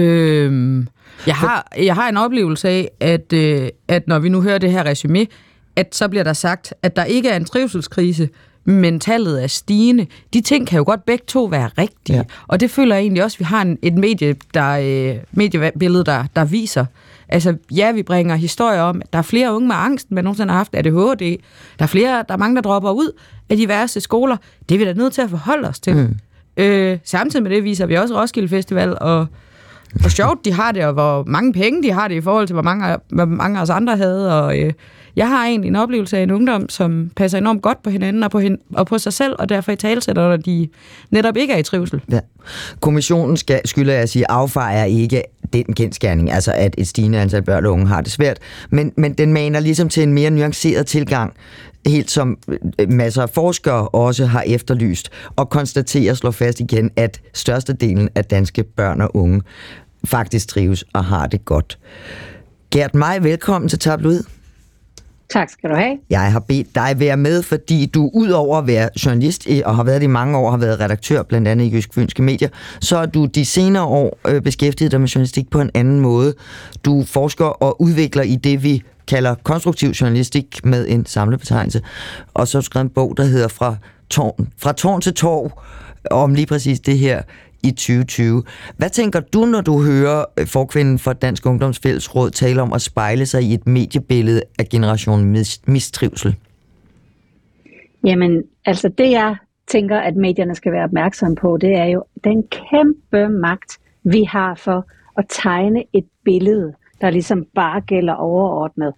Jeg har en oplevelse af, at når vi nu hører det her resumé, at så bliver der sagt, at der ikke er en trivselskrise, men tallet er stigende. De ting kan jo godt begge to være rigtige. Ja. Og det føler jeg egentlig også, at vi har et mediebillede, der viser. Altså, ja, vi bringer historier om, at der er flere unge med angst, men nogensinde har haft ADHD. Der er mange, der dropper ud af diverse skoler. Det er vi da nødt til at forholde os til. Samtidig med det viser vi også Roskilde Festival, og hvor sjovt de har det, og hvor mange penge de har det i forhold til, hvor mange af os andre havde. Og jeg har egentlig en oplevelse af en ungdom, som passer enormt godt på hinanden og på sig selv, og derfor i talesætter, når de netop ikke er i trivsel. Ja. Kommissionen skylder jeg at sige, affejer ikke den kendsgerning, altså at et stigende antal børn og unge har det svært, men den maner ligesom til en mere nuanceret tilgang, helt som masser af forskere også har efterlyst, og konstaterer og slår fast igen, at størstedelen af danske børn og unge faktisk trives og har det godt. Gert Maj, velkommen til Tabloid. Tak skal du have. Jeg har bedt dig være med, fordi du udover at være journalist og har været det i mange år, har været redaktør blandt andet i Jysk Fynske Medier, så er du de senere år beskæftiget dig med journalistik på en anden måde. Du forsker og udvikler i det, vi kalder konstruktiv journalistik med en samlebetegnelse, og så har du skrevet en bog, der hedder Fra tårn til torv, om lige præcis det her i 2020. Hvad tænker du, når du hører forkvinden for Dansk Ungdoms Fællesråd tale om at spejle sig i et mediebillede af generationen mistrivsel? Jamen, altså det jeg tænker, at medierne skal være opmærksomme på, det er jo den kæmpe magt, vi har for at tegne et billede, der ligesom bare gælder overordnet.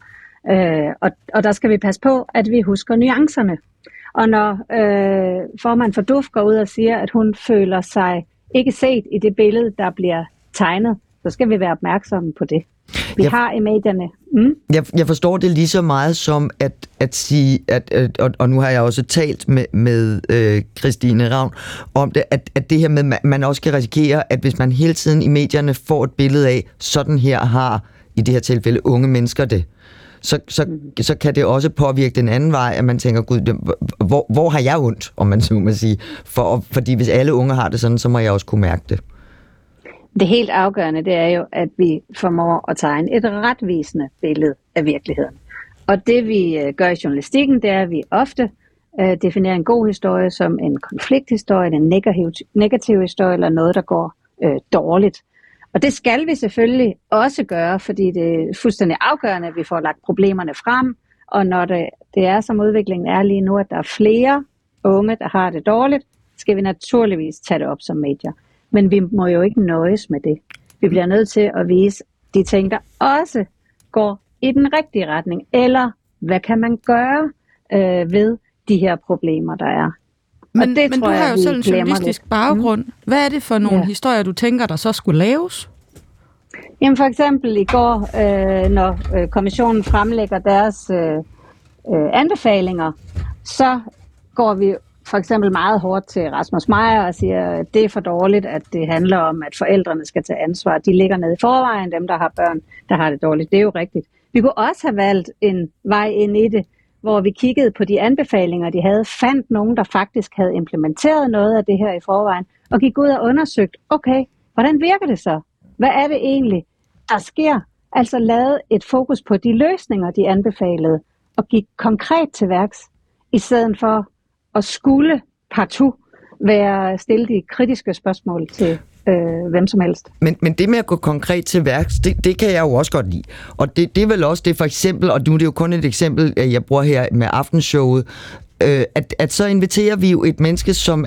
Og der skal vi passe på, at vi husker nuancerne. Og når formand for DUF går ud og siger, at hun føler sig ikke set i det billede, der bliver tegnet, så skal vi være opmærksomme på det. Vi har i medierne. Jeg forstår det lige så meget som at sige, og nu har jeg også talt med Christine Ravn om det, at det her med, man også kan risikere, at hvis man hele tiden i medierne får et billede af, sådan her har, i det her tilfælde, unge mennesker det, så kan det også påvirke den anden vej, at man tænker, gud, hvor har jeg ondt, om man så må sige, fordi hvis alle unge har det sådan, så må jeg også kunne mærke det. Det helt afgørende, det er jo, at vi formår at tegne et retvisende billede af virkeligheden. Og det vi gør i journalistikken, det er, at vi ofte definerer en god historie som en konflikthistorie, en negativ historie, eller noget, der går dårligt. Og det skal vi selvfølgelig også gøre, fordi det er fuldstændig afgørende, at vi får lagt problemerne frem. Og når det er, som udviklingen er lige nu, at der er flere unge, der har det dårligt, skal vi naturligvis tage det op som medier. Men vi må jo ikke nøjes med det. Vi bliver nødt til at vise de ting, der også går i den rigtige retning. Eller hvad kan man gøre ved de her problemer, der er. Men du har jo selv en journalistisk baggrund. Hvad er det for nogle historier, du tænker, der så skulle laves? Jamen for eksempel i går, når kommissionen fremlægger deres anbefalinger, så går vi for eksempel meget hårdt til Rasmus Meyer og siger, at det er for dårligt, at det handler om, at forældrene skal tage ansvar. De ligger nede i forvejen, dem der har børn, der har det dårligt. Det er jo rigtigt. Vi kunne også have valgt en vej ind i det, hvor vi kiggede på de anbefalinger, de havde, fandt nogen, der faktisk havde implementeret noget af det her i forvejen, og gik ud og undersøgte, okay, hvordan virker det så? Hvad er det egentlig, der sker? Altså lavede et fokus på de løsninger, de anbefalede, og gik konkret til værks, i stedet for at skulle partout være stille de kritiske spørgsmål til hvem som helst. Men det med at gå konkret til værks, det kan jeg jo også godt lide. Og det er vel også det for eksempel, og nu er det jo kun et eksempel, jeg bruger her med Aftenshowet, at så inviterer vi jo et menneske, som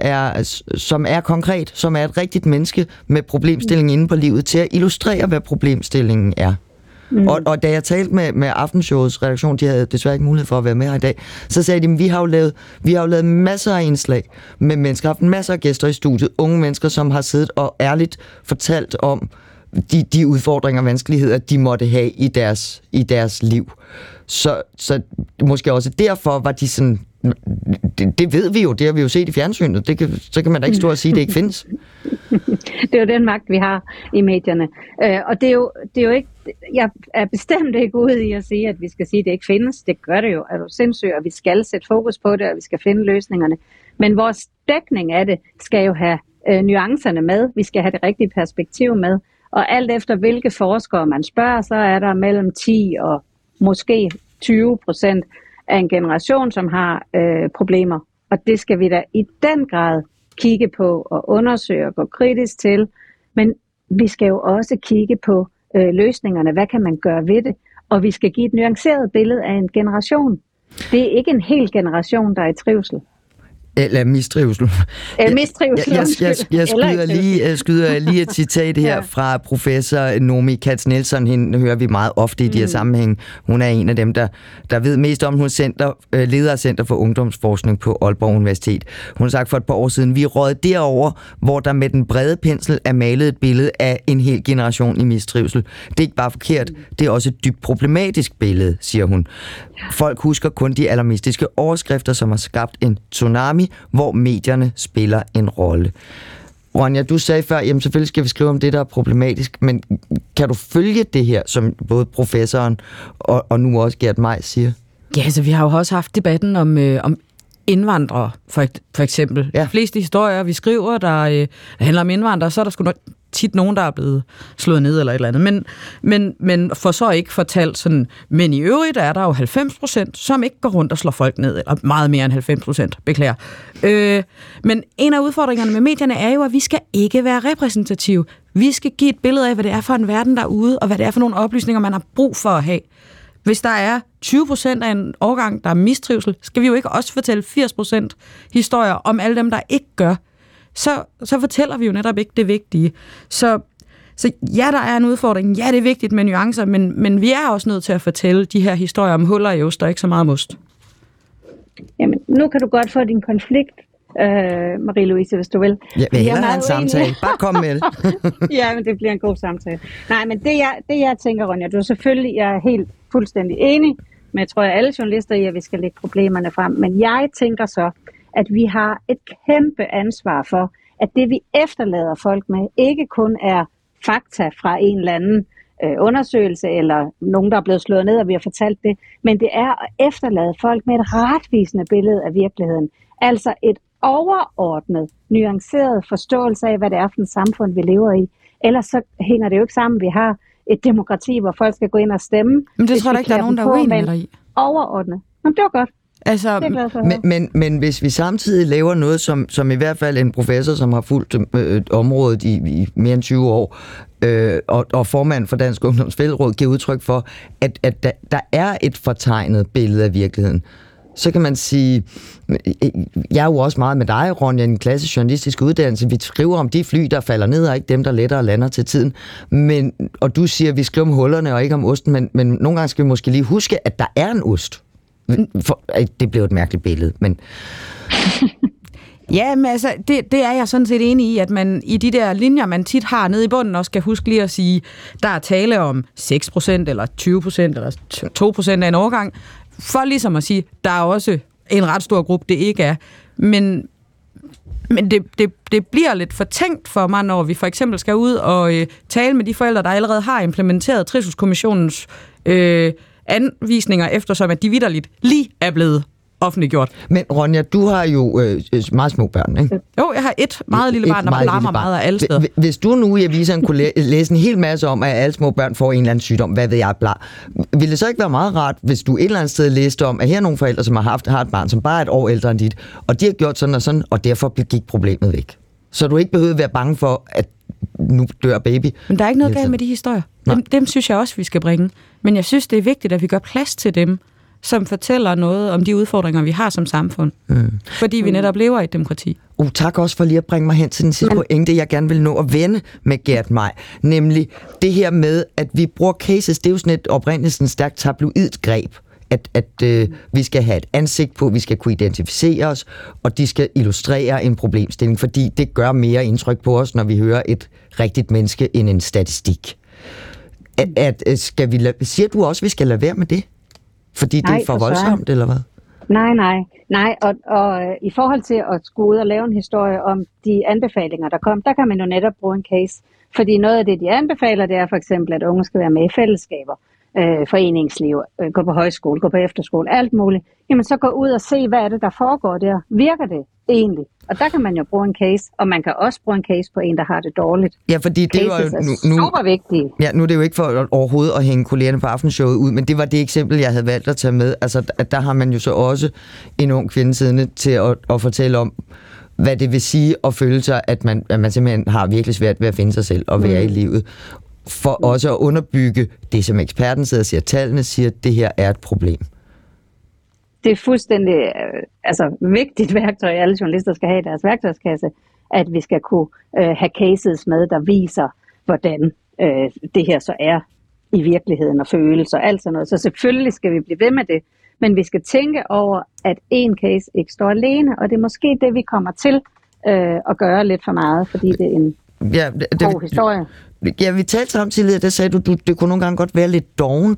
er konkret, som er et rigtigt menneske med problemstillingen inde på livet, til at illustrere, hvad problemstillingen er. Og da jeg talte med Aftenshowets redaktion, de havde desværre ikke mulighed for at være med her i dag, så sagde de, at vi har jo lavet masser af indslag med mennesker, haft masser af gæster i studiet, unge mennesker, som har siddet og ærligt fortalt om de udfordringer og vanskeligheder, de måtte have i deres liv. Så måske også derfor var de sådan, det ved vi jo, det har vi jo set i fjernsynet, så kan man da ikke stå og sige, at det ikke findes. Det er jo den magt, vi har i medierne. Og det er jo ikke, jeg er bestemt ikke ude i at sige, at vi skal sige, at det ikke findes. Det gør det jo, er du sindssyg, og vi skal sætte fokus på det, og vi skal finde løsningerne. Men vores dækning af det skal jo have nuancerne med. Vi skal have det rigtige perspektiv med. Og alt efter hvilke forskere man spørger, så er der mellem 10 og måske 20% af en generation, som har problemer. Og det skal vi da i den grad kigge på og undersøge og gå kritisk til. Men vi skal jo også kigge på løsningerne. Hvad kan man gøre ved det? Og vi skal give et nuanceret billede af en generation. Det er ikke en hel generation, der er i trivsel. Eller mistrivsel. Mistrivsel. Jeg skyder lige et citat her fra professor Nomi Katz-Nielsen. Hende hører vi meget ofte i de her sammenhæng. Hun er en af dem, der ved mest om. Hun leder af Center for Ungdomsforskning på Aalborg Universitet. Hun har sagt for et par år siden, vi rådede derover, hvor der med den brede pensel er malet et billede af en hel generation i mistrivsel. Det er ikke bare forkert, det er også et dybt problematisk billede, siger hun. Folk husker kun de alarmistiske overskrifter, som har skabt en tsunami, hvor medierne spiller en rolle. Ronja, du sagde før, jamen selvfølgelig skal vi skrive om det, der er problematisk, men kan du følge det her, som både professoren og nu også Gert Majs siger? Ja, altså vi har jo også haft debatten om indvandrere, for eksempel. Ja. De fleste historier, vi skriver, der handler om indvandrere, så er der sgu nok tit nogen, der er blevet slået ned eller et eller andet. Men for så ikke fortalt sådan, men i øvrigt er der jo 90%, som ikke går rundt og slår folk ned, eller meget mere end 90%, beklager. Men en af udfordringerne med medierne er jo, at vi skal ikke være repræsentative. Vi skal give et billede af, hvad det er for en verden derude, og hvad det er for nogle oplysninger, man har brug for at have. Hvis der er 20% af en årgang, der er mistrivsel, skal vi jo ikke også fortælle 80% historier om alle dem, der ikke gør. Så fortæller vi jo netop ikke det vigtige. Så ja, der er en udfordring. Ja, det er vigtigt med nuancer, men vi er også nødt til at fortælle de her historier om huller i ost og ikke så meget ost. Jamen, nu kan du godt få din konflikt, Marie-Louise, hvis du vil. Ja, vi har en samtale. Bare kom med det. Ja, men det bliver en god samtale. Nej, men det jeg tænker, Ronja, du er selvfølgelig, jeg er helt fuldstændig enig med, tror jeg, alle journalister i, at vi skal lægge problemerne frem. Men jeg tænker så, at vi har et kæmpe ansvar for, at det vi efterlader folk med, ikke kun er fakta fra en eller anden undersøgelse, eller nogen, der er blevet slået ned, og vi har fortalt det, men det er at efterlade folk med et retvisende billede af virkeligheden. Altså et overordnet, nuanceret forståelse af, hvad det er for et samfund, vi lever i. Ellers så hænger det jo ikke sammen. Vi har et demokrati, hvor folk skal gå ind og stemme. Men det tror jeg ikke, der er nogen, der er uenige med dig i. Overordnet. Men det var godt. Altså, men hvis vi samtidig laver noget, som i hvert fald en professor, som har fulgt området i mere end 20 år, og formand for Dansk Ungdoms Fællesråd, giver udtryk for, at der er et fortegnet billede af virkeligheden, så kan man sige, jeg er jo også meget med dig, Ronja, en klassisk journalistisk uddannelse. Vi skriver om de fly, der falder ned, og ikke dem, der lettere lander til tiden. Og du siger, at vi skriver om hullerne og ikke om osten, men nogle gange skal vi måske lige huske, at der er en ost. Det blev et mærkeligt billede, men... Ja, men altså, det er jeg sådan set enig i, at man i de der linjer, man tit har nede i bunden, også skal huske lige at sige, der er tale om 6% eller 20% eller 2% af en årgang, for ligesom at sige, der er også en ret stor gruppe, det ikke er. Men det bliver lidt fortænkt for mig, når vi for eksempel skal ud og tale med de forældre, der allerede har implementeret Trivselskommissionens anvisninger, eftersom at de vitterligt lige er blevet offentliggjort. Men Ronja, du har jo meget små børn, ikke? Jo, jeg har et meget lille barn, der larmer meget af alle steder. Hvis du nu i avisen kunne læse en hel masse om, at alle små børn får en eller anden sygdom, hvad ved jeg, ville det så ikke være meget rart, hvis du et eller andet sted læste om, at her er nogle forældre, som har et barn, som bare er et år ældre end dit, og de har gjort sådan og sådan, og derfor gik problemet væk. Så du ikke behøvede være bange for, at nu dør baby. Men der er ikke noget galt med de historier. Dem synes jeg også, vi skal bringe. Men jeg synes, det er vigtigt, at vi gør plads til dem, som fortæller noget om de udfordringer, vi har som samfund. Fordi vi netop lever i et demokrati. Tak også for lige at bringe mig hen til den sidste pointe, jeg gerne vil nå at vende med Gert Maj. Nemlig det her med, at vi bruger cases, det er jo sådan et oprindeligt sådan stærkt tabloidt greb. At vi skal have et ansigt på, vi skal kunne identificere os, og de skal illustrere en problemstilling, fordi det gør mere indtryk på os, når vi hører et rigtigt menneske end en statistik. Siger du også, at vi skal lade være med det? Fordi det er for voldsomt, eller hvad? Nej. Og i forhold til at skulle ud og lave en historie om de anbefalinger, der kom, der kan man jo netop bruge en case. Fordi noget af det, de anbefaler, det er for eksempel, at unge skal være med i fællesskaber, foreningsliv, gå på højskole, gå på efterskole, alt muligt. Jamen så gå ud og se, hvad er det, der foregår der. Virker det egentlig? Og der kan man jo bruge en case, og man kan også bruge en case på en, der har det dårligt. Ja, fordi det var jo super vigtigt. Ja, nu er det jo ikke for overhovedet at hænge kollegerne på Aftenshowet ud, men det var det eksempel, jeg havde valgt at tage med. Altså, at der har man jo så også en ung kvinde siddende til at fortælle om, hvad det vil sige at føle sig, at man simpelthen har virkelig svært ved at finde sig selv og være i livet. For også at underbygge det, som eksperten sidder og siger, tallene siger, at det her er et problem. Det er fuldstændig vigtigt værktøj, alle journalister skal have i deres værktøjskasse, at vi skal kunne have cases med, der viser, hvordan det her så er i virkeligheden og følelser og alt sådan noget. Så selvfølgelig skal vi blive ved med det, men vi skal tænke over, at en case ikke står alene, og det er måske det, vi kommer til at gøre lidt for meget, fordi det er en god historie. Ja, vi talte samtidig, der sagde du, det kunne nogle gange godt være lidt dovent.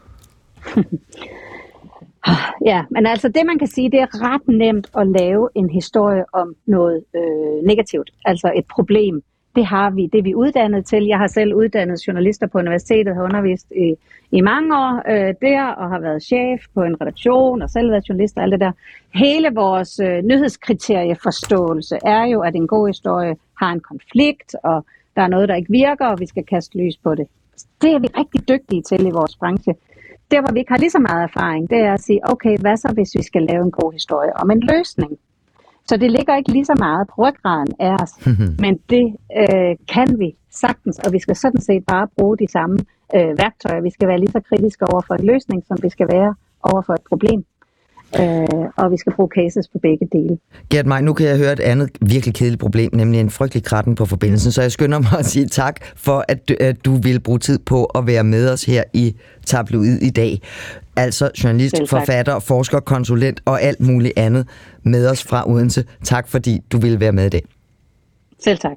Ja, men altså det man kan sige, det er ret nemt at lave en historie om noget negativt, altså et problem. Det er vi uddannet til. Jeg har selv uddannet journalister på universitetet, har undervist i mange år der, og har været chef på en redaktion, og selv været journalist og alt det der. Hele vores nyhedskriterieforståelse er jo, at en god historie har en konflikt, og der er noget, der ikke virker, og vi skal kaste lys på det. Det er vi rigtig dygtige til i vores branche. Der, hvor vi ikke har lige så meget erfaring, det er at sige, okay, hvad så, hvis vi skal lave en god historie om en løsning? Så det ligger ikke lige så meget på ryggraden af os, men det kan vi sagtens, og vi skal sådan set bare bruge de samme værktøjer. Vi skal være lige så kritiske over for en løsning, som vi skal være over for et problem. Og vi skal bruge cases på begge dele. Gert Maj, nu kan jeg høre et andet virkelig kedeligt problem, nemlig en frygtelig kratten på forbindelsen, så jeg skynder mig at sige tak for, at du vil bruge tid på at være med os her i Tabloid i dag. Altså journalist, forfatter, forsker, konsulent og alt muligt andet med os fra Odense. Tak fordi du ville være med i dag. Selv tak.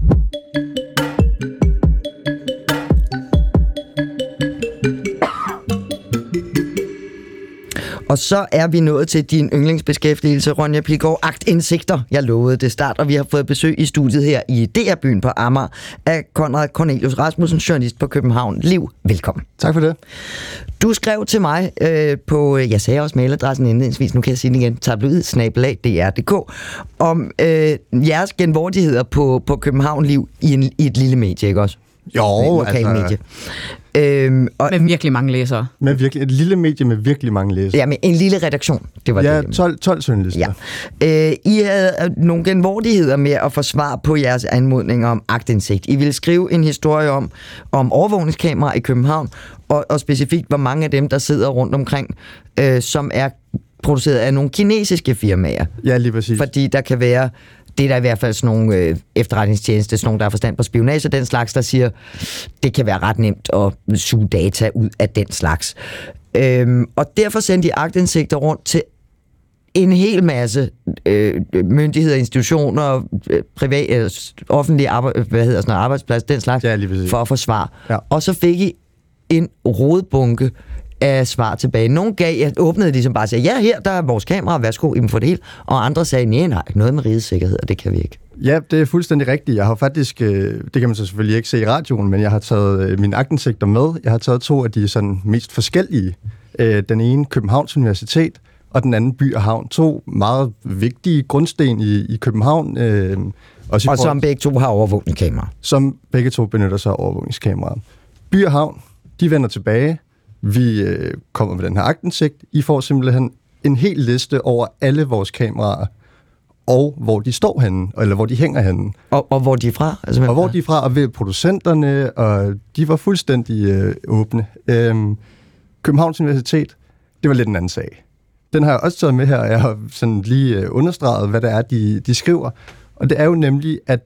Og så er vi nået til din yndlingsbeskæftigelse, Ronja Pilgaard, aktindsigter. Jeg lovede det start, og vi har fået besøg i studiet her i DR-byen på Amager af Konrad Cornelius Rasmussen, journalist på København Liv. Velkommen. Tak for det. Du skrev til mig på, jeg sagde også mailadressen indledningsvis, nu kan jeg sige det igen, tabloid@dr.dk, om jeres genvordigheder på København Liv i et lille medie, ikke også? Jo, medie. Med virkelig mange læsere. Med virkelig, et lille medie med virkelig mange læsere. Ja, med en lille redaktion. Det var ja, det. 12 journalister. Ja. I havde nogle genvordigheder med at få svar på jeres anmodninger om aktindsigt. I ville skrive en historie om overvågningskameraer i København, og specifikt, hvor mange af dem, der sidder rundt omkring, som er produceret af nogle kinesiske firmaer. Ja, lige præcis. Fordi der kan være... Det er der i hvert fald sådan nogle efterretningstjenester, sådan nogle, der har forstand på spionage og den slags, der siger, det kan være ret nemt at suge data ud af den slags. Og derfor sendte de aktindsigter rundt til en hel masse myndigheder, institutioner, private, offentlige arbejdsplads, den slags, for at få svar. Ja. Og så fik I en rodbunke af svar tilbage. Nogle åbnede ligesom bare og sagde, ja, her der er vores kamera, værsgo, I må få det hele. Og andre sagde, nej, noget med rigets sikkerhed, og det kan vi ikke. Ja, det er fuldstændig rigtigt. Jeg har faktisk, det kan man så selvfølgelig ikke se i radioen, men jeg har taget mine aktindsigter med. Jeg har taget 2 af de sådan mest forskellige. Den ene Københavns Universitet, og den anden By og Havn. 2 meget vigtige grundsten i København. Og som begge 2 har overvågningskameraer. Som begge 2 benytter sig af overvågningskameraer. By og Havn, de vender tilbage. Vi kommer med den her aktindsigt. I får simpelthen en hel liste over alle vores kameraer, og hvor de står henne, eller hvor de hænger henne. Og hvor de er fra? Altså, og hvor de er fra, og ved producenterne, og de var fuldstændig åbne. Københavns Universitet, det var lidt en anden sag. Den har jeg også taget med her, og jeg har sådan lige understreget, hvad det er, de skriver. Og det er jo nemlig, at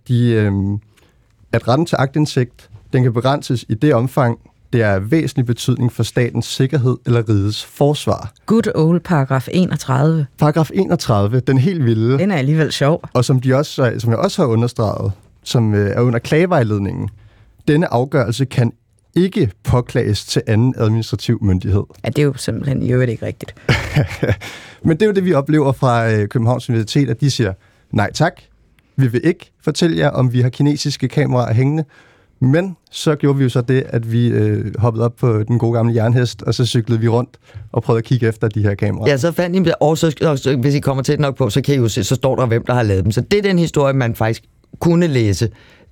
at retten til aktindsigt, den kan begrænses i det omfang, det er af væsentlig betydning for statens sikkerhed eller rigets forsvar. Good old paragraf 31. Paragraf 31, den helt vilde. Den er alligevel sjov. Og som jeg også har understreget, som er under klagevejledningen. Denne afgørelse kan ikke påklages til anden administrativ myndighed. Ja, det er jo simpelthen i øvrigt ikke rigtigt. Men det er jo det, vi oplever fra Københavns Universitet, at de siger, nej tak, vi vil ikke fortælle jer, om vi har kinesiske kameraer hængende. Men så gjorde vi jo så det, at vi hoppede op på den gode gamle jernhest, og så cyklede vi rundt og prøvede at kigge efter de her kameraer. Ja, så fandt I dem, og så, hvis I kommer tæt nok på, så kan I jo se, så står der, hvem der har lavet dem. Så det er den historie, man faktisk kunne læse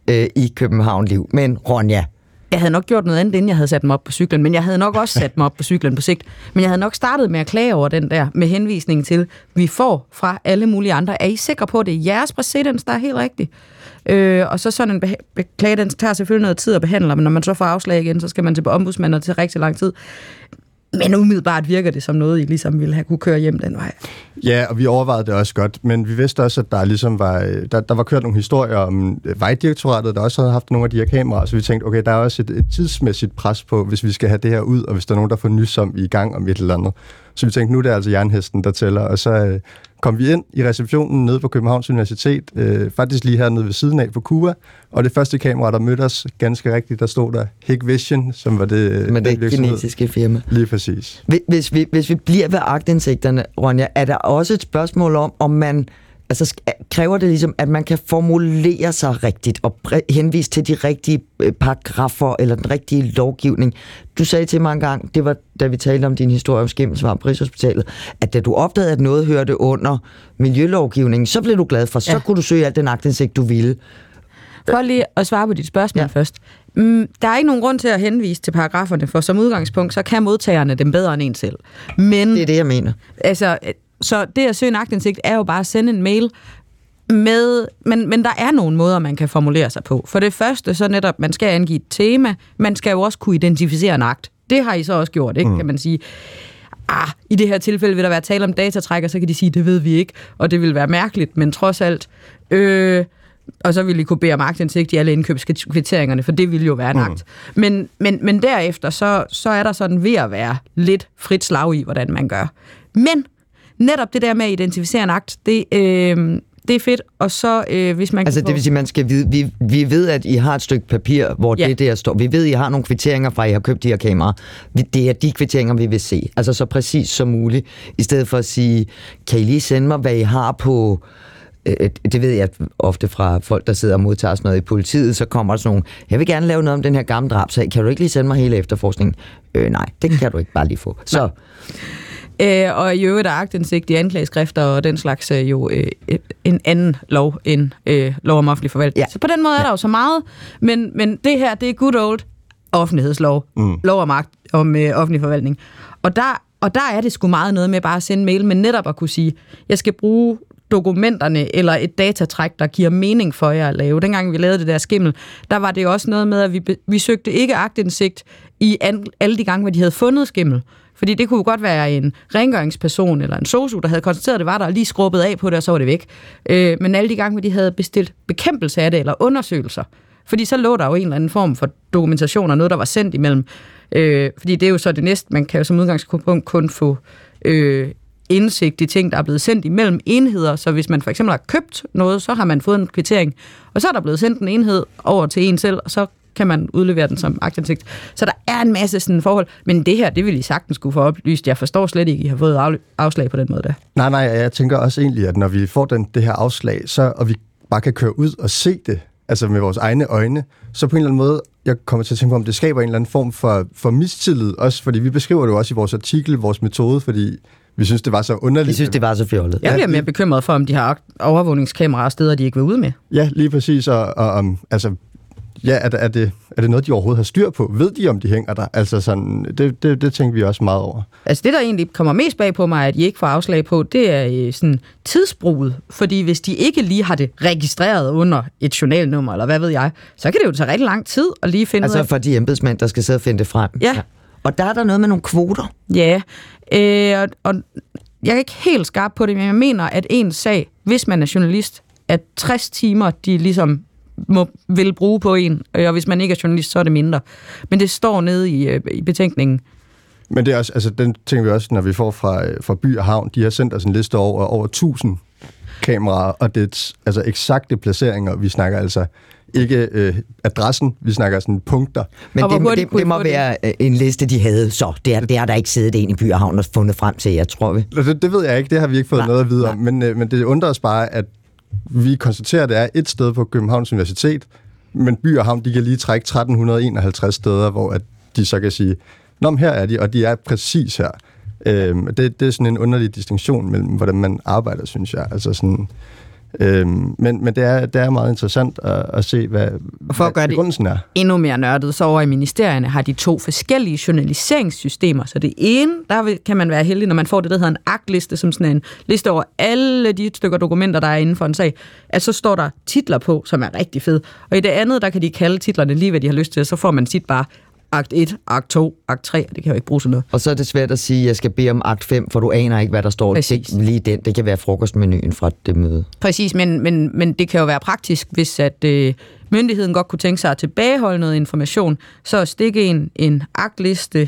i København Liv. Men Ronja? Jeg havde nok gjort noget andet, inden jeg havde sat mig op på cyklen, men jeg havde nok også sat mig op på cyklen på sigt. Men jeg havde nok startet med at klage over den der, med henvisning til, vi får fra alle mulige andre. Er I sikre på, at det er jeres præcedens, der er helt rigtigt? Og så sådan en klage, den tager selvfølgelig noget tid at behandle, men når man så får afslag igen, så skal man til ombudsmanden til rigtig lang tid. Men umiddelbart virker det som noget, I ligesom ville have kunne køre hjem den vej. Ja, og vi overvejede det også godt, men vi vidste også, at der ligesom der var kørt nogle historier om Vejdirektoratet, der også havde haft nogle af de her kameraer, så vi tænkte, okay, der er også et tidsmæssigt pres på, hvis vi skal have det her ud, og hvis der er nogen, der får nys om i gang om et eller andet. Så vi tænkte, nu er det altså jernhesten, der tæller, og så kom vi ind i receptionen nede på Københavns Universitet, faktisk lige hernede ved siden af på Cuba, og det første kamera, der mødte os ganske rigtigt, der stod der Hikvision, som var det kinesiske firma. Lige præcis. Hvis vi bliver ved aktindsigterne, Ronja, er der også et spørgsmål om man, altså kræver det ligesom, at man kan formulere sig rigtigt og henvise til de rigtige paragrafer eller den rigtige lovgivning. Du sagde til mig engang, det var da vi talte om din historie om Skimmelsvamp på Rigshospitalet, at da du opdagede, at noget hørte under miljølovgivningen, så blev du glad for, så kunne du søge alt den aktindsigt, du ville. For lige at svare på dit spørgsmål først. Der er ikke nogen grund til at henvise til paragraferne, for som udgangspunkt, så kan modtagerne dem bedre end en selv. Men, det er det, jeg mener. Altså, så det at søge en aktindsigt er jo bare at sende en mail Men der er nogle måder, man kan formulere sig på. For det første, så netop, man skal angive et tema, man skal jo også kunne identificere en akt. Det har I så også gjort, ikke? Kan man sige, i det her tilfælde vil der være tale om datatræk, og så kan de sige, det ved vi ikke, og det vil være mærkeligt, men trods alt. Og så vil I kunne bede om aktindsigt i alle indkøbskvitteringerne, for det vil jo være en akt. Men derefter, så er der sådan ved at være lidt frit slag i, hvordan man gør. Men netop det der med at identificere en akt, det er fedt, og så hvis man... Altså det vil sige, man skal vide, vi ved, at I har et stykke papir, hvor det der står. Vi ved, at I har nogle kvitteringer fra, at I har købt de her kameraer. Det er de kvitteringer, vi vil se. Altså så præcis som muligt, i stedet for at sige, kan I lige sende mig, hvad I har på... Det ved jeg ofte fra folk, der sidder og modtager sådan noget i politiet, så kommer der sådan nogle, jeg vil gerne lave noget om den her gamle drabsag, kan du ikke lige sende mig hele efterforskningen? Nej, det kan du ikke bare lige få. Så... Og i øvrigt er aktindsigt i anklageskrifter og den slags jo en anden lov end lov om offentlig forvaltning. Ja. Så på den måde er der jo så meget, men det her, det er good old offentlighedslov, lov om offentlig forvaltning. Og der er det sgu meget noget med bare at sende mail, men netop at kunne sige, jeg skal bruge dokumenterne eller et datatræk, der giver mening for jer at lave. Dengang vi lavede det der skimmel, der var det også noget med, at vi søgte ikke aktindsigt i alle de gange, hvor de havde fundet skimmel. Fordi det kunne godt være en rengøringsperson eller en sosu, der havde konstateret, at det var der, og lige skrubbet af på det, og så var det væk. Men alle de gange, hvor de havde bestilt bekæmpelse af det, eller undersøgelser, fordi så lå der jo en eller anden form for dokumentation og noget, der var sendt imellem. Fordi det er jo så det næste, man kan jo som udgangspunkt kun få indsigt i ting, der er blevet sendt imellem enheder. Så hvis man for eksempel har købt noget, så har man fået en kvittering, og så er der blevet sendt en enhed over til en selv, og så kan man udlevere den som aktindsigt. Så der er en masse sådan forhold, men det her, det vil I sagtens skulle få oplyst. Jeg forstår slet ikke, I har fået afslag på den måde der. Nej, jeg tænker også egentlig, at når vi får det her afslag, og vi bare kan køre ud og se det, altså med vores egne øjne, så på en eller anden måde, jeg kommer til at tænke på, om det skaber en eller anden form for mistillid, også fordi vi beskriver det jo også i vores artikel, vores metode, fordi vi synes, det var så underligt. Vi synes, det var så fjollet. Jeg bliver mere bekymret for, om de har overvågningskameraer steder, de ikke vil ud med. Ja, lige præcis, og altså... Ja, er det noget, de overhovedet har styr på? Ved de, om de hænger der? Altså sådan, det tænker vi også meget over. Altså det, der egentlig kommer mest bag på mig, at I ikke får afslag på, det er sådan tidsbruget. Fordi hvis de ikke lige har det registreret under et journalnummer, eller hvad ved jeg, så kan det jo tage rigtig lang tid at lige finde altså for de embedsmænd, der skal sidde og finde det frem. Ja. Og der er der noget med nogle kvoter. Ja, og jeg er ikke helt skarp på det, men jeg mener, at en sag, hvis man er journalist, at 60 timer, de ligesom vil bruge på en, og hvis man ikke er journalist, så er det mindre. Men det står nede i betænkningen. Men det er også, altså den tænker vi også, når vi får fra By og Havn, de har sendt os en liste over 1000 kameraer, og det er altså eksakte placeringer. Vi snakker altså ikke adressen, vi snakker sådan punkter. Men det må være en liste, de havde, så det er der ikke siddet en i By og Havn og fundet frem til, jeg tror vi. Det ved jeg ikke, det har vi ikke fået noget at vide om, men det undrer os bare, at vi konstaterer, at det er et sted på Københavns Universitet, men By og Havn, de kan lige trække 1351 steder, hvor at de så kan sige, nå, her er de, og de er præcis her. Det er sådan en underlig distinktion mellem, hvordan man arbejder, synes jeg. Altså sådan, men det er meget interessant at se, hvad begrundelsen er. Endnu mere nørdet, så over i ministerierne har de 2 forskellige journaliseringssystemer. Så det ene, der kan man være heldig, når man får det, der hedder en aktliste, som sådan en liste over alle de stykker dokumenter, der er inden for en sag, at så står der titler på, som er rigtig fed. Og i det andet, der kan de kalde titlerne lige, hvad de har lyst til, så får man tit bare akt 1, akt 2, akt 3, det kan jo ikke bruge sådan noget. Og så er det svært at sige, at jeg skal bede om akt 5, for du aner ikke, hvad der står. Lige det kan være frokostmenuen fra det møde. Præcis, men det kan jo være praktisk, hvis at myndigheden godt kunne tænke sig at tilbageholde noget information, så stikke en aktliste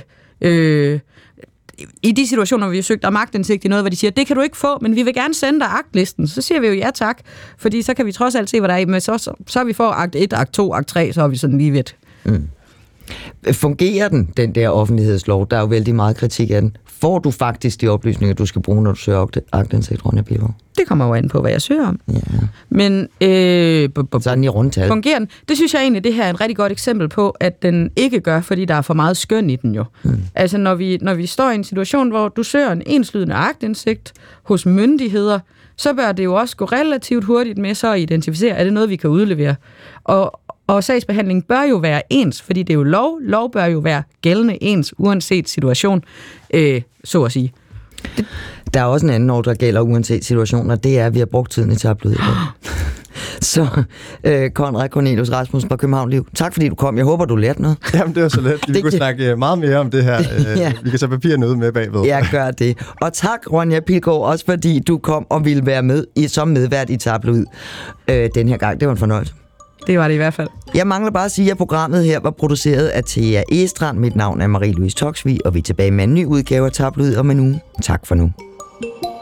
i de situationer, hvor vi har søgt om aktindsigt i noget, hvor de siger, det kan du ikke få, men vi vil gerne sende dig aktlisten. Så siger vi jo ja tak, fordi så kan vi trods alt se, hvad der er i, men så vi får akt 1, akt 2, akt 3, så er vi sådan lige ved. Fungerer den der offentlighedslov? Der er jo vældig meget kritik af den. Får du faktisk de oplysninger, du skal bruge, når du søger aktindsigt, Ronja Bilgaard? Det kommer jo an på, hvad jeg søger om. Ja. Men sådan i rundtal. Fungerer den? Det synes jeg egentlig, det her er et rigtig godt eksempel på, at den ikke gør, fordi der er for meget skøn i den jo. Altså når vi står i en situation, hvor du søger en enslydende aktindsigt hos myndigheder, så bør det jo også gå relativt hurtigt med så at identificere, er det noget, vi kan udlevere. Og sagsbehandlingen bør jo være ens, fordi det er jo lov. Lov bør jo være gældende ens, uanset situation, så at sige. Der er også en anden ord, der gælder uanset situationer, det er, at vi har brugt tiden i tabloid. Så Conrad Cornelius Rasmussen fra København Liv, tak fordi du kom. Jeg håber, du lærte noget. Jamen, det var så let. Vi kunne snakke meget mere om det her. Ja. Vi kan tage papirerne ud med bagved. Ja, gør det. Og tak, Ronja Pilgaard, også fordi du kom og ville være med som medvært i tabloid den her gang. Det var en fornøjelse. Det var det i hvert fald. Jeg mangler bare at sige, at programmet her var produceret af Thea Egestrand. Mit navn er Marie-Louise Toksvig, og vi er tilbage med en ny udgave af Tabloid om en uge. Tak for nu.